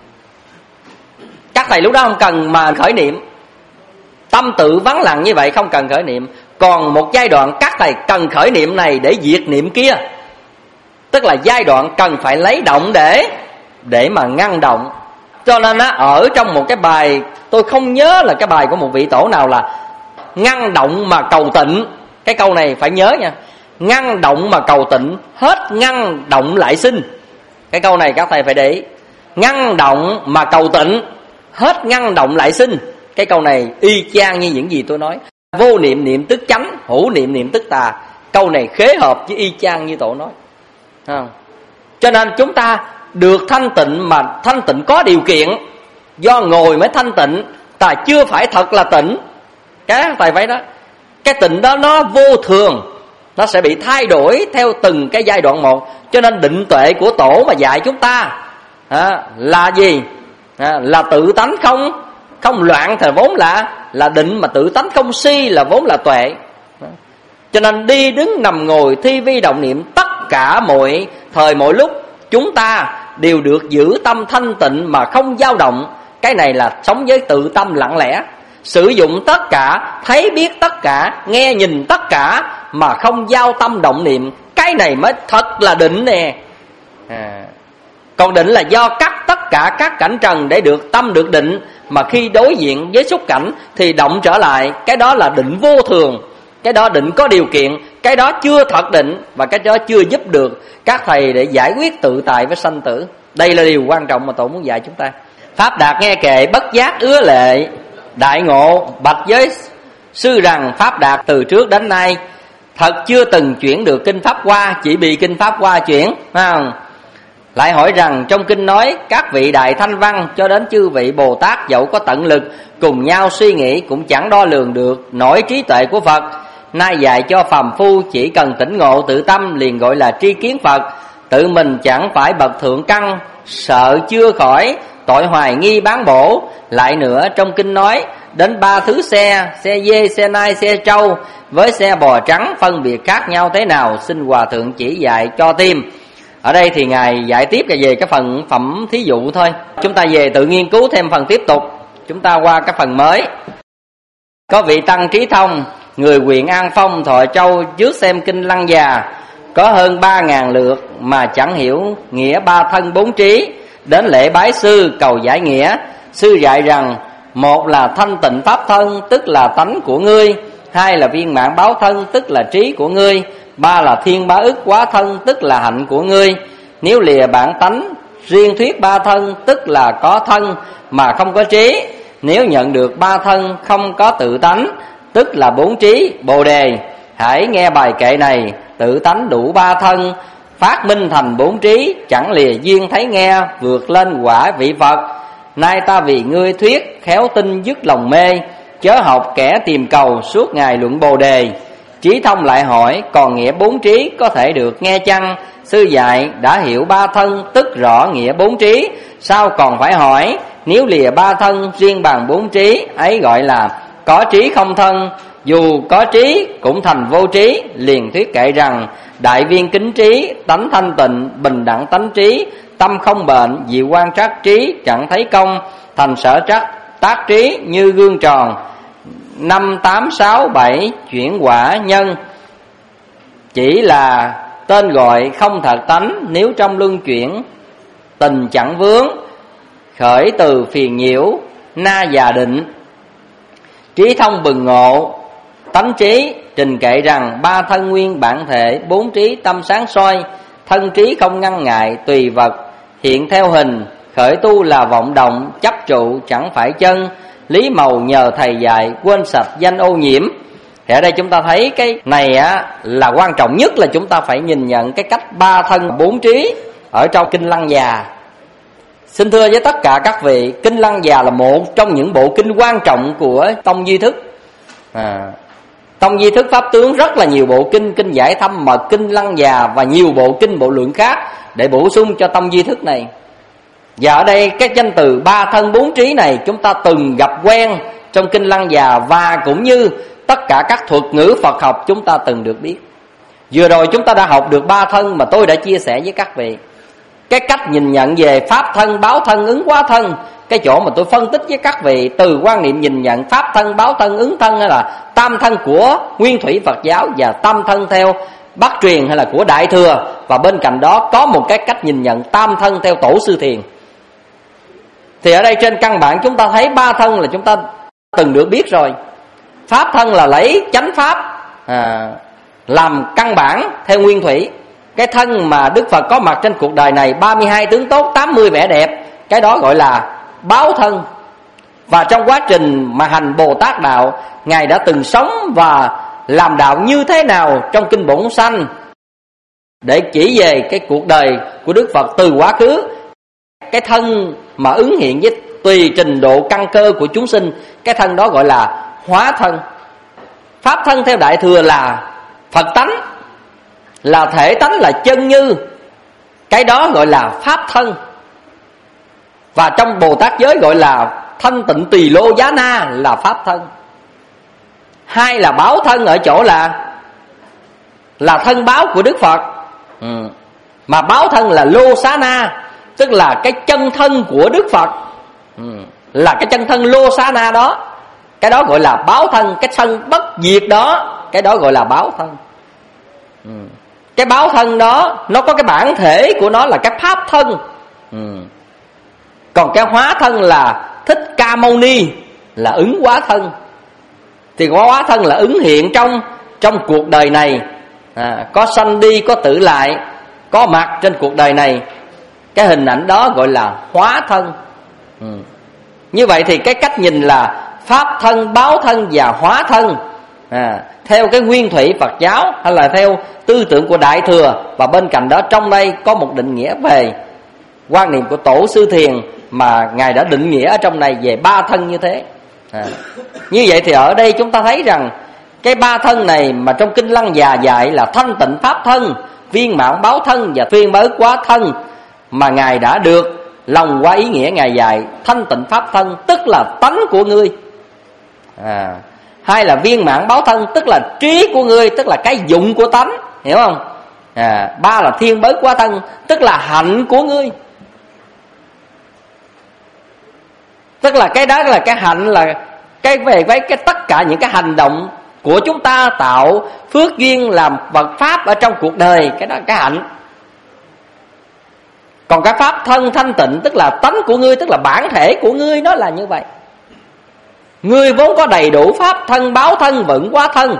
Các thầy lúc đó không cần mà khởi niệm, tâm tự vắng lặng như vậy không cần khởi niệm. Còn một giai đoạn các thầy cần khởi niệm này để diệt niệm kia, tức là giai đoạn cần phải lấy động để mà ngăn động. Cho nên ở trong một cái bài, tôi không nhớ là cái bài của một vị tổ nào, là ngăn động mà cầu tịnh. Cái câu này phải nhớ nha. Ngăn động mà cầu tịnh, hết ngăn động lại sinh. Cái câu này các thầy phải để ý. Ngăn động mà cầu tịnh, hết ngăn động lại sinh. Cái câu này y chang như những gì tôi nói. Vô niệm niệm tức chánh, hữu niệm niệm tức tà. Câu này khế hợp với y chang như tổ nói. Không? Cho nên chúng ta được thanh tịnh, mà thanh tịnh có điều kiện. Do ngồi mới thanh tịnh, ta chưa phải thật là tịnh. Cái thầy phải đó. Cái tịnh đó nó vô thường, nó sẽ bị thay đổi theo từng cái giai đoạn một. Cho nên định tuệ của tổ mà dạy chúng ta là gì? Là tự tánh không loạn thì vốn là định, mà tự tánh không si là vốn là tuệ. Cho nên đi đứng nằm ngồi thi vi động niệm, tất cả mọi thời mọi lúc chúng ta đều được giữ tâm thanh tịnh mà không dao động. Cái này là sống với tự tâm lặng lẽ, sử dụng tất cả, thấy biết tất cả, nghe nhìn tất cả mà không giao tâm động niệm. Cái này mới thật là định nè. Còn định là do cắt tất cả các cảnh trần để được tâm được định, mà khi đối diện với xúc cảnh thì động trở lại. Cái đó là định vô thường, cái đó định có điều kiện, cái đó chưa thật định, và cái đó chưa giúp được các thầy để giải quyết tự tại với sanh tử. Đây là điều quan trọng mà tổ muốn dạy chúng ta. Pháp Đạt nghe kệ bất giác ứa lệ, đại ngộ bạch với sư rằng Pháp Đạt từ trước đến nay thật chưa từng chuyển được kinh Pháp Hoa, chỉ bị kinh Pháp Hoa chuyển, phải không? Lại hỏi rằng trong kinh nói các vị đại thanh văn cho đến chư vị Bồ Tát dẫu có tận lực cùng nhau suy nghĩ cũng chẳng đo lường được nổi trí tuệ của Phật. Nay dạy cho phàm phu chỉ cần tỉnh ngộ tự tâm liền gọi là tri kiến Phật. Tự mình chẳng phải bậc thượng căn, sợ chưa khỏi tội hoài nghi bán bổ. Lại nữa trong kinh nói đến 3 thứ xe dê, xe nai, xe trâu với xe bò trắng phân biệt khác nhau thế nào, xin Hòa Thượng chỉ dạy cho thêm. Ở đây thì Ngài giải tiếp là về cái phần phẩm thí dụ thôi. Chúng ta về tự nghiên cứu thêm phần tiếp tục. Chúng ta qua cái phần mới. Có vị tăng Trí Thông, người huyện An Phong, Thọ Châu, trước xem kinh Lăng Già, có hơn 3.000 lượt mà chẳng hiểu nghĩa ba thân bốn trí. Đến lễ bái sư cầu giải nghĩa. Sư dạy rằng một là thanh tịnh pháp thân, tức là tánh của ngươi. Hai là viên mãn báo thân, tức là trí của ngươi. Ba là thiên bá ức quá thân, tức là hạnh của ngươi. Nếu lìa bản tánh riêng thuyết ba thân, tức là có thân mà không có trí. Nếu nhận được ba thân không có tự tánh, tức là bốn trí Bồ Đề. Hãy nghe bài kệ này, tự tánh đủ ba thân, phát minh thành bốn trí, chẳng lìa duyên thấy nghe, vượt lên quả vị Phật. Nay ta vì ngươi thuyết, khéo tin dứt lòng mê, chớ học kẻ tìm cầu suốt ngày luận Bồ Đề. Trí Thông lại hỏi, còn nghĩa bốn trí có thể được nghe chăng? Sư dạy đã hiểu ba thân, tức rõ nghĩa bốn trí, sao còn phải hỏi? Nếu lìa ba thân riêng bằng bốn trí, ấy gọi là có trí không thân. Dù có trí cũng thành vô trí. Liền thuyết kệ rằng đại viên kính trí, tánh thanh tịnh, bình đẳng tánh trí, tâm không bệnh, diệu quan trắc trí, chẳng thấy công, thành sở trắc tác trí như gương tròn. 5, 8, 6, 7 chuyển quả nhân, chỉ là tên gọi không thật tánh. Nếu trong luân chuyển tình chẳng vướng, khởi từ phiền nhiễu na già định. Trí Thông bừng ngộ tánh trí, trình kệ rằng ba thân nguyên bản thể, bốn trí tâm sáng soi, thân trí không ngăn ngại, tùy vật hiện theo hình, khởi tu là vọng động, chấp trụ chẳng phải chân. Lý màu nhờ thầy dạy, quên sạch danh ô nhiễm. Thì ở đây chúng ta thấy cái này là quan trọng nhất, là chúng ta phải nhìn nhận cái cách ba thân bốn trí ở trong kinh Lăng Già. Xin thưa với tất cả các vị, kinh Lăng Già là một trong những bộ kinh quan trọng của tông Duy Thức. Tông Duy Thức Pháp Tướng rất là nhiều bộ kinh, kinh Giải Thâm Mật, kinh Lăng Già và nhiều bộ kinh bộ luận khác để bổ sung cho tông Duy Thức này. Và ở đây cái danh từ ba thân bốn trí này chúng ta từng gặp quen trong kinh Lăng Già, và cũng như tất cả các thuật ngữ Phật học chúng ta từng được biết. Vừa rồi chúng ta đã học được ba thân mà tôi đã chia sẻ với các vị. Cái cách nhìn nhận về pháp thân, báo thân, ứng hóa thân, cái chỗ mà tôi phân tích với các vị từ quan niệm nhìn nhận pháp thân, báo thân, ứng thân, hay là tam thân của nguyên thủy Phật giáo và tam thân theo Bắc truyền hay là của Đại Thừa, và bên cạnh đó có một cái cách nhìn nhận tam thân theo Tổ Sư Thiền. Thì ở đây trên căn bản chúng ta thấy ba thân là chúng ta từng được biết rồi. Pháp thân là lấy chánh pháp làm căn bản theo nguyên thủy. Cái thân mà Đức Phật có mặt trên cuộc đời này, 32 tướng tốt, 80 vẻ đẹp, cái đó gọi là báo thân. Và trong quá trình mà hành Bồ Tát đạo, Ngài đã từng sống và làm đạo như thế nào trong Kinh Bổn Sanh, để chỉ về cái cuộc đời của Đức Phật từ quá khứ. Cái thân mà ứng hiện với tùy trình độ căn cơ của chúng sinh, cái thân đó gọi là hóa thân. Pháp thân theo Đại Thừa là Phật tánh, là thể tánh, là chân như, cái đó gọi là pháp thân. Và trong Bồ Tát giới gọi là thanh tịnh tỳ lô giá na là pháp thân. Hai là báo thân ở chỗ là thân báo của Đức Phật. Mà báo thân là lô xá na, tức là cái chân thân của Đức Phật, là cái chân thân lô xá na đó, cái đó gọi là báo thân. Cái thân bất diệt đó, cái đó gọi là báo thân. Cái báo thân đó nó có cái bản thể của nó là cái pháp thân. Còn cái hóa thân là Thích Ca Mâu Ni, là ứng hóa thân. Thì hóa thân là ứng hiện trong cuộc đời này, có sanh đi, có tử lại, có mặt trên cuộc đời này. Cái hình ảnh đó gọi là hóa thân. Như vậy thì cái cách nhìn là pháp thân, báo thân và hóa thân, theo cái nguyên thủy Phật giáo hay là theo tư tưởng của Đại Thừa. Và bên cạnh đó trong đây có một định nghĩa về quan niệm của Tổ Sư Thiền mà Ngài đã định nghĩa ở trong này về ba thân như thế. Như vậy thì ở đây chúng ta thấy rằng cái ba thân này mà trong Kinh Lăng Già dạy là thanh tịnh pháp thân, viên mãn báo thân và phiên mới quá thân, mà Ngài đã được lòng qua ý nghĩa Ngài dạy thanh tịnh pháp thân tức là tánh của ngươi. Hai là viên mãn báo thân tức là trí của ngươi, tức là cái dụng của tánh, hiểu không? Ba là thiên bới quá thân tức là hạnh của ngươi. Tức là cái đó là cái hạnh, là cái về với cái tất cả những cái hành động của chúng ta tạo phước duyên làm vật pháp ở trong cuộc đời, cái đó là cái hạnh. Còn cái pháp thân thanh tịnh tức là tánh của ngươi, tức là bản thể của ngươi, nó là như vậy. Ngươi vốn có đầy đủ pháp thân, báo thân, vững quá thân.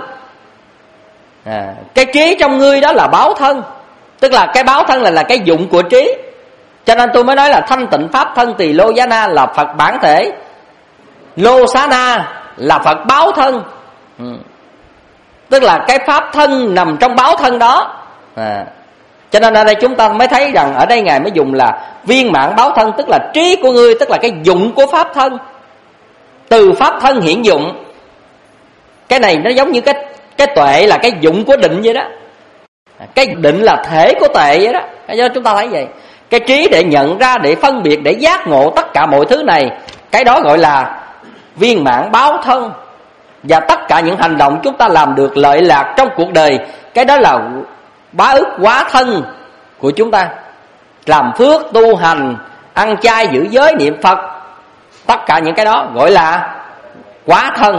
Cái trí trong ngươi đó là báo thân, tức là cái báo thân là cái dụng của trí. Cho nên tôi mới nói là thanh tịnh pháp thân tỳ lô giá na là Phật bản thể, lô xá na là Phật báo thân. Tức là cái pháp thân nằm trong báo thân đó. Cho nên ở đây chúng ta mới thấy rằng ở đây Ngài mới dùng là viên mãn báo thân, tức là trí của ngươi, tức là cái dụng của pháp thân. Từ pháp thân hiển dụng. Cái này nó giống như cái tuệ là cái dụng của định vậy đó. Cái định là thể của tuệ vậy đó. Do chúng ta thấy vậy. Cái trí để nhận ra, để phân biệt, để giác ngộ tất cả mọi thứ này, cái đó gọi là viên mãn báo thân. Và tất cả những hành động chúng ta làm được lợi lạc trong cuộc đời, cái đó là bá ức quá thân của chúng ta. Làm phước, tu hành, ăn chay, giữ giới, niệm Phật, tất cả những cái đó gọi là quá thân.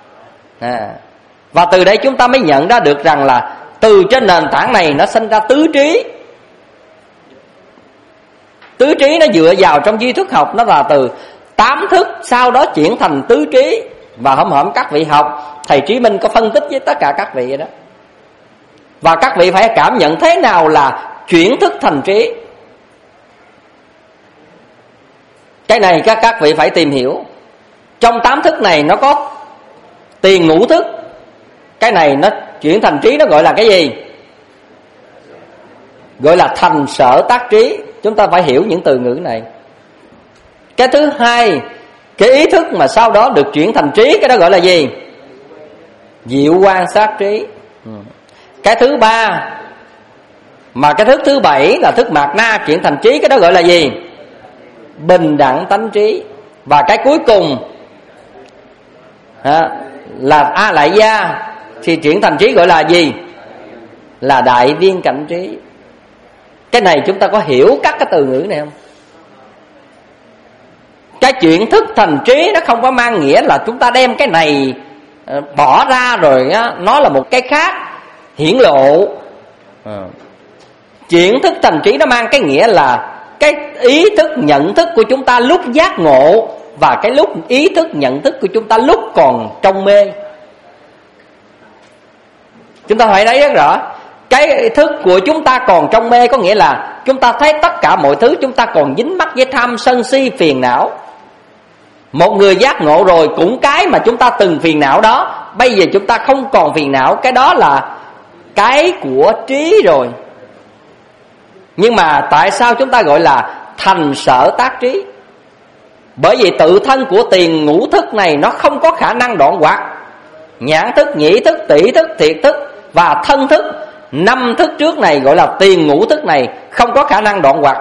Và từ đây chúng ta mới nhận ra được rằng là từ trên nền tảng này nó sinh ra tứ trí. Tứ trí nó dựa vào trong duy thức học, nó là từ 8 thức, sau đó chuyển thành tứ trí. Và hổm các vị học, thầy Trí Minh có phân tích với tất cả các vị vậy đó. Và các vị phải cảm nhận thế nào là chuyển thức thành trí. Cái này các vị phải tìm hiểu. Trong 8 thức này nó có tiền ngũ thức. Cái này nó chuyển thành trí, nó gọi là cái gì? Gọi là thành sở tác trí. Chúng ta phải hiểu những từ ngữ này. Cái thứ hai, cái ý thức mà sau đó được chuyển thành trí, cái đó gọi là gì? Diệu quan sát trí. Cái thứ ba, mà cái thức thứ bảy là thức mạt na chuyển thành trí, cái đó gọi là gì? Bình đẳng tánh trí. Và cái cuối cùng là A Lại Gia thì chuyển thành trí gọi là gì? Là đại viên cảnh trí. Cái này chúng ta có hiểu các cái từ ngữ này không? Cái chuyển thức thành trí nó không có mang nghĩa là chúng ta đem cái này bỏ ra rồi á, nó là một cái khác hiển lộ. Chuyển thức thành trí nó mang cái nghĩa là cái ý thức nhận thức của chúng ta lúc giác ngộ và cái lúc ý thức nhận thức của chúng ta lúc còn trong mê. Chúng ta phải thấy rất rõ. Cái thức của chúng ta còn trong mê, có nghĩa là chúng ta thấy tất cả mọi thứ, chúng ta còn dính mắc với tham sân si phiền não. Một người giác ngộ rồi, cũng cái mà chúng ta từng phiền não đó, bây giờ chúng ta không còn phiền não. Cái đó là cái của trí rồi. Nhưng mà tại sao chúng ta gọi là thành sở tác trí? Bởi vì tự thân của tiền ngũ thức này nó không có khả năng đoạn hoạch. Nhãn thức, nhĩ thức, tỷ thức, thiệt thức và thân thức, 5 thức trước này gọi là tiền ngũ thức này không có khả năng đoạn hoạch.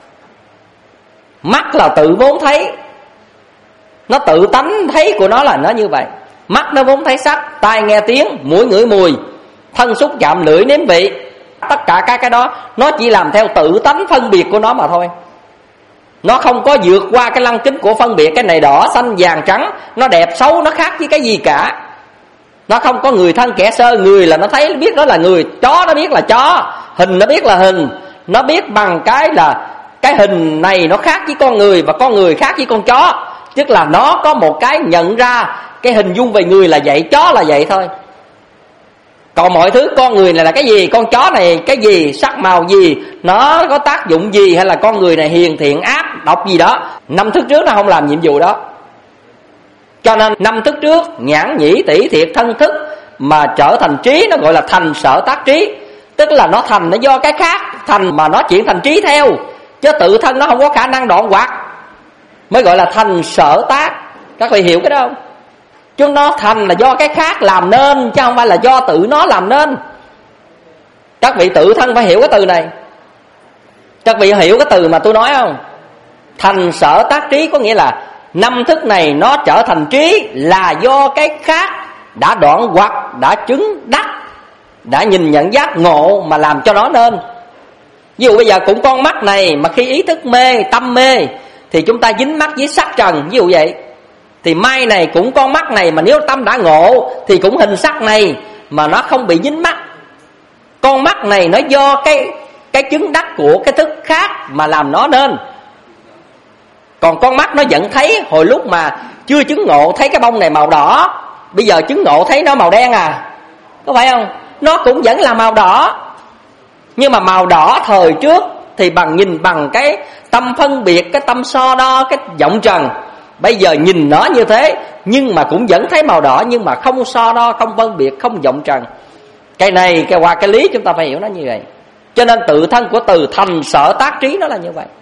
Mắt là tự vốn thấy, nó tự tánh thấy của nó là nó như vậy. Mắt nó vốn thấy sắc, tai nghe tiếng, mũi ngửi mùi, thân xúc chạm, lưỡi nếm vị. Tất cả cái đó nó chỉ làm theo tự tánh phân biệt của nó mà thôi. Nó không có vượt qua cái lăng kính của phân biệt cái này đỏ, xanh, vàng, trắng, nó đẹp, xấu, nó khác với cái gì cả. Nó không có người thân kẻ sơ. Người là nó thấy biết đó là người, chó nó biết là chó, hình nó biết là hình. Nó biết bằng cái là cái hình này nó khác với con người, và con người khác với con chó. Tức là nó có một cái nhận ra cái hình dung về người là vậy, chó là vậy thôi. Còn mọi thứ con người này là cái gì, con chó này cái gì, sắc màu gì, nó có tác dụng gì, hay là con người này hiền thiện ác độc gì đó, 5 thức trước nó không làm nhiệm vụ đó. Cho nên 5 thức trước, nhãn nhĩ tỷ thiệt thân thức mà trở thành trí, nó gọi là thành sở tác trí. Tức là nó thành nó do cái khác thành mà nó chuyển thành trí theo, chứ tự thân nó không có khả năng đoạn hoạch, mới gọi là thành sở tác. Các vị hiểu cái đó không? Chúng nó thành là do cái khác làm nên, chứ không phải là do tự nó làm nên. Các vị tự thân phải hiểu cái từ này. Các vị hiểu cái từ mà tôi nói không? Thành sở tác trí có nghĩa là 5 thức này nó trở thành trí là do cái khác đã đoạn hoạch, đã chứng đắc, đã nhìn nhận giác ngộ mà làm cho nó nên. Ví dụ bây giờ cũng con mắt này mà khi ý thức mê, tâm mê thì chúng ta dính mắc với sắc trần, ví dụ vậy. Thì mai này cũng con mắt này mà nếu tâm đã ngộ thì cũng hình sắc này mà nó không bị dính mắc. Con mắt này nó do cái chứng đắc của cái thức khác mà làm nó nên. Còn con mắt nó vẫn thấy hồi lúc mà chưa chứng ngộ thấy cái bông này màu đỏ, bây giờ chứng ngộ thấy nó màu đen à, có phải không? Nó cũng vẫn là màu đỏ, nhưng mà màu đỏ thời trước thì bằng nhìn bằng cái tâm phân biệt, cái tâm so đo, cái vọng trần. Bây giờ nhìn nó như thế nhưng mà cũng vẫn thấy màu đỏ, nhưng mà không so đo, không phân biệt, không vọng trần. Cái này qua cái lý chúng ta phải hiểu nó như vậy. Cho nên tự thân của từ thành sở tác trí nó là như vậy.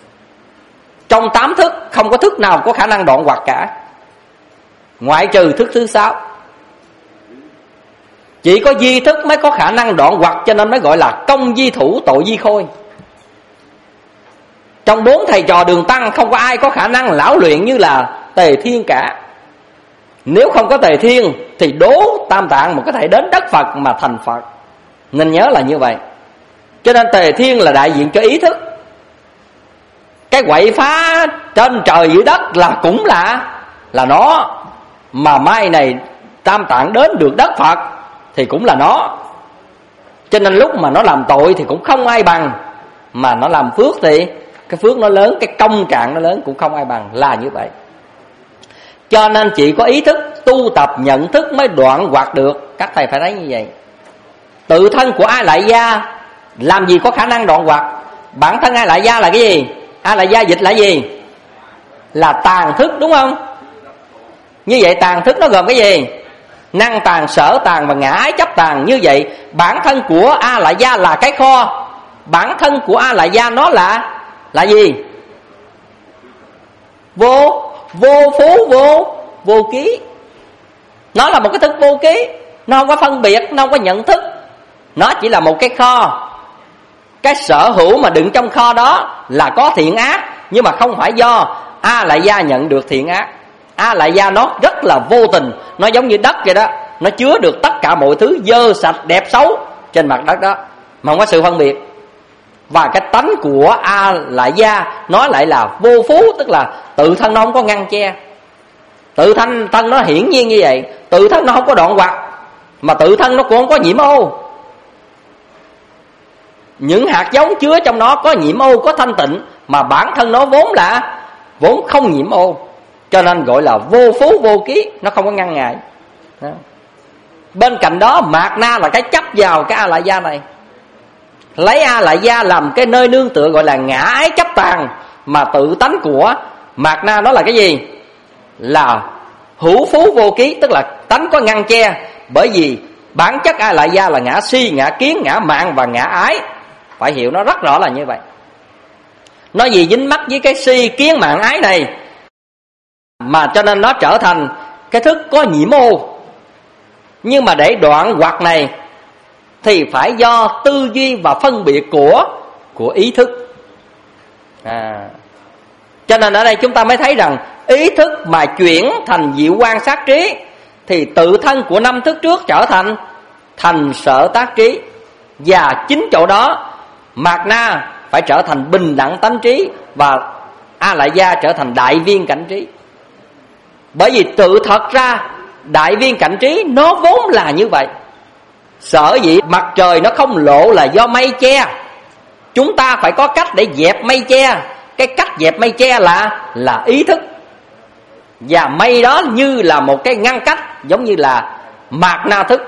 Trong 8 thức không có thức nào có khả năng đoạn hoạch cả, ngoại trừ thức thứ 6. Chỉ có di thức mới có khả năng đoạn hoạch, cho nên mới gọi là công di thủ, tội di khôi. Trong 4 thầy trò Đường Tăng không có ai có khả năng lão luyện như là Tề Thiên cả. Nếu không có Tề Thiên thì đố Tam Tạng mà có thể đến đất Phật mà thành Phật. Nên nhớ là như vậy. Cho nên Tề Thiên là đại diện cho ý thức. Cái quậy phá trên trời dưới đất là cũng là nó. Mà mai này Tam Tạng đến được đất Phật thì cũng là nó. Cho nên lúc mà nó làm tội thì cũng không ai bằng, mà nó làm phước thì cái phước nó lớn, cái công trạng nó lớn, cũng không ai bằng, là như vậy. Cho nên chỉ có ý thức tu tập nhận thức mới đoạn hoạch được. Các thầy phải thấy như vậy. Tự thân của A Lại Gia làm gì có khả năng đoạn hoạch. Bản thân A Lại Gia là cái gì? A Lại Gia dịch là gì? Là tàn thức, đúng không? Như vậy tàn thức nó gồm cái gì? Năng tàn, sở tàn và ngã ái chấp tàn. Như vậy bản thân của A Lại Gia là cái kho. Bản thân của A Lại Gia nó là gì? Vô phú, vô ký. Nó là một cái thức vô ký, nó không có phân biệt, nó không có nhận thức. Nó chỉ là một cái kho. Cái sở hữu mà đựng trong kho đó là có thiện ác, nhưng mà không phải do A Lại Gia nhận được thiện ác. A Lại Gia nó rất là vô tình, nó giống như đất vậy đó, nó chứa được tất cả mọi thứ dơ sạch đẹp xấu trên mặt đất đó, mà không có sự phân biệt. Và cái tánh của A Lại Gia nó lại là vô phú, tức là tự thân nó không có ngăn che, tự thân nó hiển nhiên như vậy, tự thân nó không có đoạn hoạch, mà tự thân nó cũng không có nhiễm ô. Những hạt giống chứa trong nó có nhiễm ô, có thanh tịnh, mà bản thân nó vốn không nhiễm ô, cho nên gọi là vô phú vô ký, nó không có ngăn ngại đó. Bên cạnh đó Mạt Na là cái chấp vào cái A Lại Gia này, lấy A Lại Gia làm cái nơi nương tựa, gọi là ngã ái chấp tàn. Mà tự tánh của Mạt Na đó là cái gì? Là hữu phú vô ký, tức là tánh có ngăn che. Bởi vì bản chất A Lại Gia là ngã si, ngã kiến, ngã mạn và ngã ái. Phải hiểu nó rất rõ là như vậy. Nó vì dính mắc với cái si, kiến, mạn, ái này, mà cho nên nó trở thành cái thức có nhiễm ô. Nhưng mà để đoạn hoặc này thì phải do tư duy và phân biệt của ý thức. Cho nên ở đây chúng ta mới thấy rằng ý thức mà chuyển thành diệu quan sát trí thì tự thân của năm thức trước trở thành sở tác trí. Và chính chỗ đó Mạt Na phải trở thành bình đẳng tánh trí, và A Lại Gia trở thành đại viên cảnh trí. Bởi vì tự thật ra đại viên cảnh trí nó vốn là như vậy. Sở dĩ mặt trời nó không lộ là do mây che. Chúng ta phải có cách để dẹp mây che. Cái cách dẹp mây che là ý thức. Và mây đó như là một cái ngăn cách, giống như là Mạt Na thức.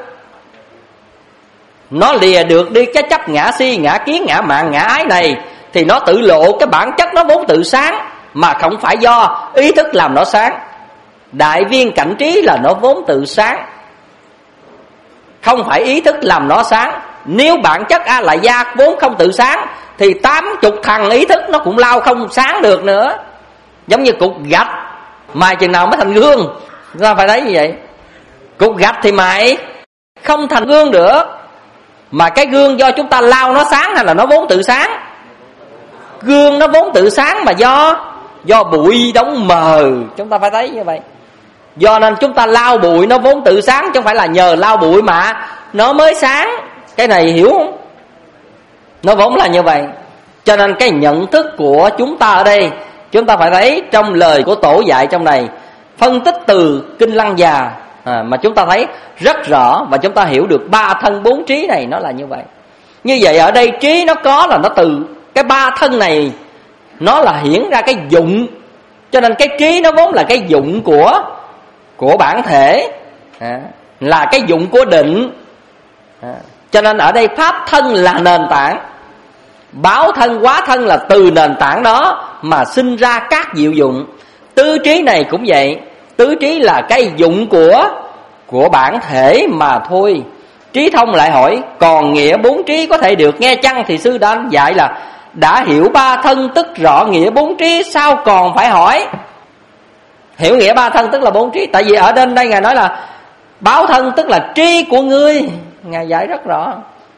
Nó lìa được đi cái chấp ngã si, ngã kiến, ngã mạn, ngã ái này, thì nó tự lộ cái bản chất nó vốn tự sáng, mà không phải do ý thức làm nó sáng. Đại viên cảnh trí là nó vốn tự sáng, không phải ý thức làm nó sáng. Nếu bản chất A Lại Gia vốn không tự sáng thì 80 thằng ý thức nó cũng lao không sáng được nữa. Giống như cục gạch mài chừng nào mới thành gương, chúng ta phải thấy như vậy. Cục gạch thì mài không thành gương được. Mà cái gương do chúng ta lao nó sáng hay là nó vốn tự sáng? Gương nó vốn tự sáng mà do bụi đóng mờ. Chúng ta phải thấy như vậy. Do nên chúng ta lau bụi nó vốn tự sáng, chứ không phải là nhờ lau bụi mà nó mới sáng. Cái này hiểu không? Nó vốn là như vậy. Cho nên cái nhận thức của chúng ta ở đây, chúng ta phải thấy trong lời của Tổ dạy trong này, phân tích từ Kinh Lăng Già mà chúng ta thấy rất rõ, và chúng ta hiểu được ba thân bốn trí này nó là như vậy. Như vậy ở đây trí nó có là nó từ cái ba thân này, nó là hiển ra cái dụng. Cho nên cái trí nó vốn là cái dụng của bản thể, là cái dụng của định. Cho nên ở đây pháp thân là nền tảng, báo thân hóa thân là từ nền tảng đó mà sinh ra các diệu dụng. Tứ trí này cũng vậy. Tứ trí là cái dụng của bản thể mà thôi. Trí thông lại hỏi: còn nghĩa bốn trí có thể được nghe chăng? Thì sư đã dạy là đã hiểu ba thân tức rõ nghĩa bốn trí, sao còn phải hỏi? Hiểu nghĩa ba thân tức là bốn trí. Tại vì ở đây Ngài nói là báo thân tức là trí của ngươi. Ngài dạy rất rõ.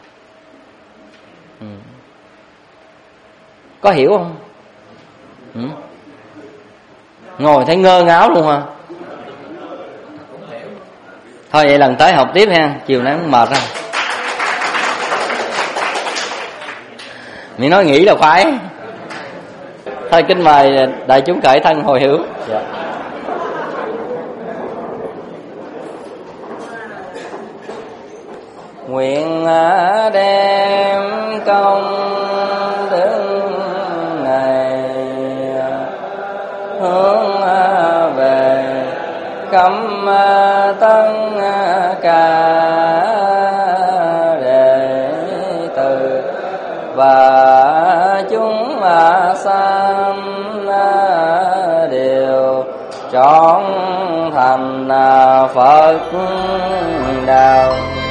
Có hiểu không? Ngồi thấy ngơ ngáo luôn hả? Thôi vậy lần tới học tiếp ha, chiều nay mệt ra. Mình nói nghĩ là phải. Thôi kính mời đại chúng cởi thân hồi hướng. Dạ. Nguyện đem công đức này hướng về khắp tất cả đệ tử và chúng sanh đều trọn thành Phật đạo.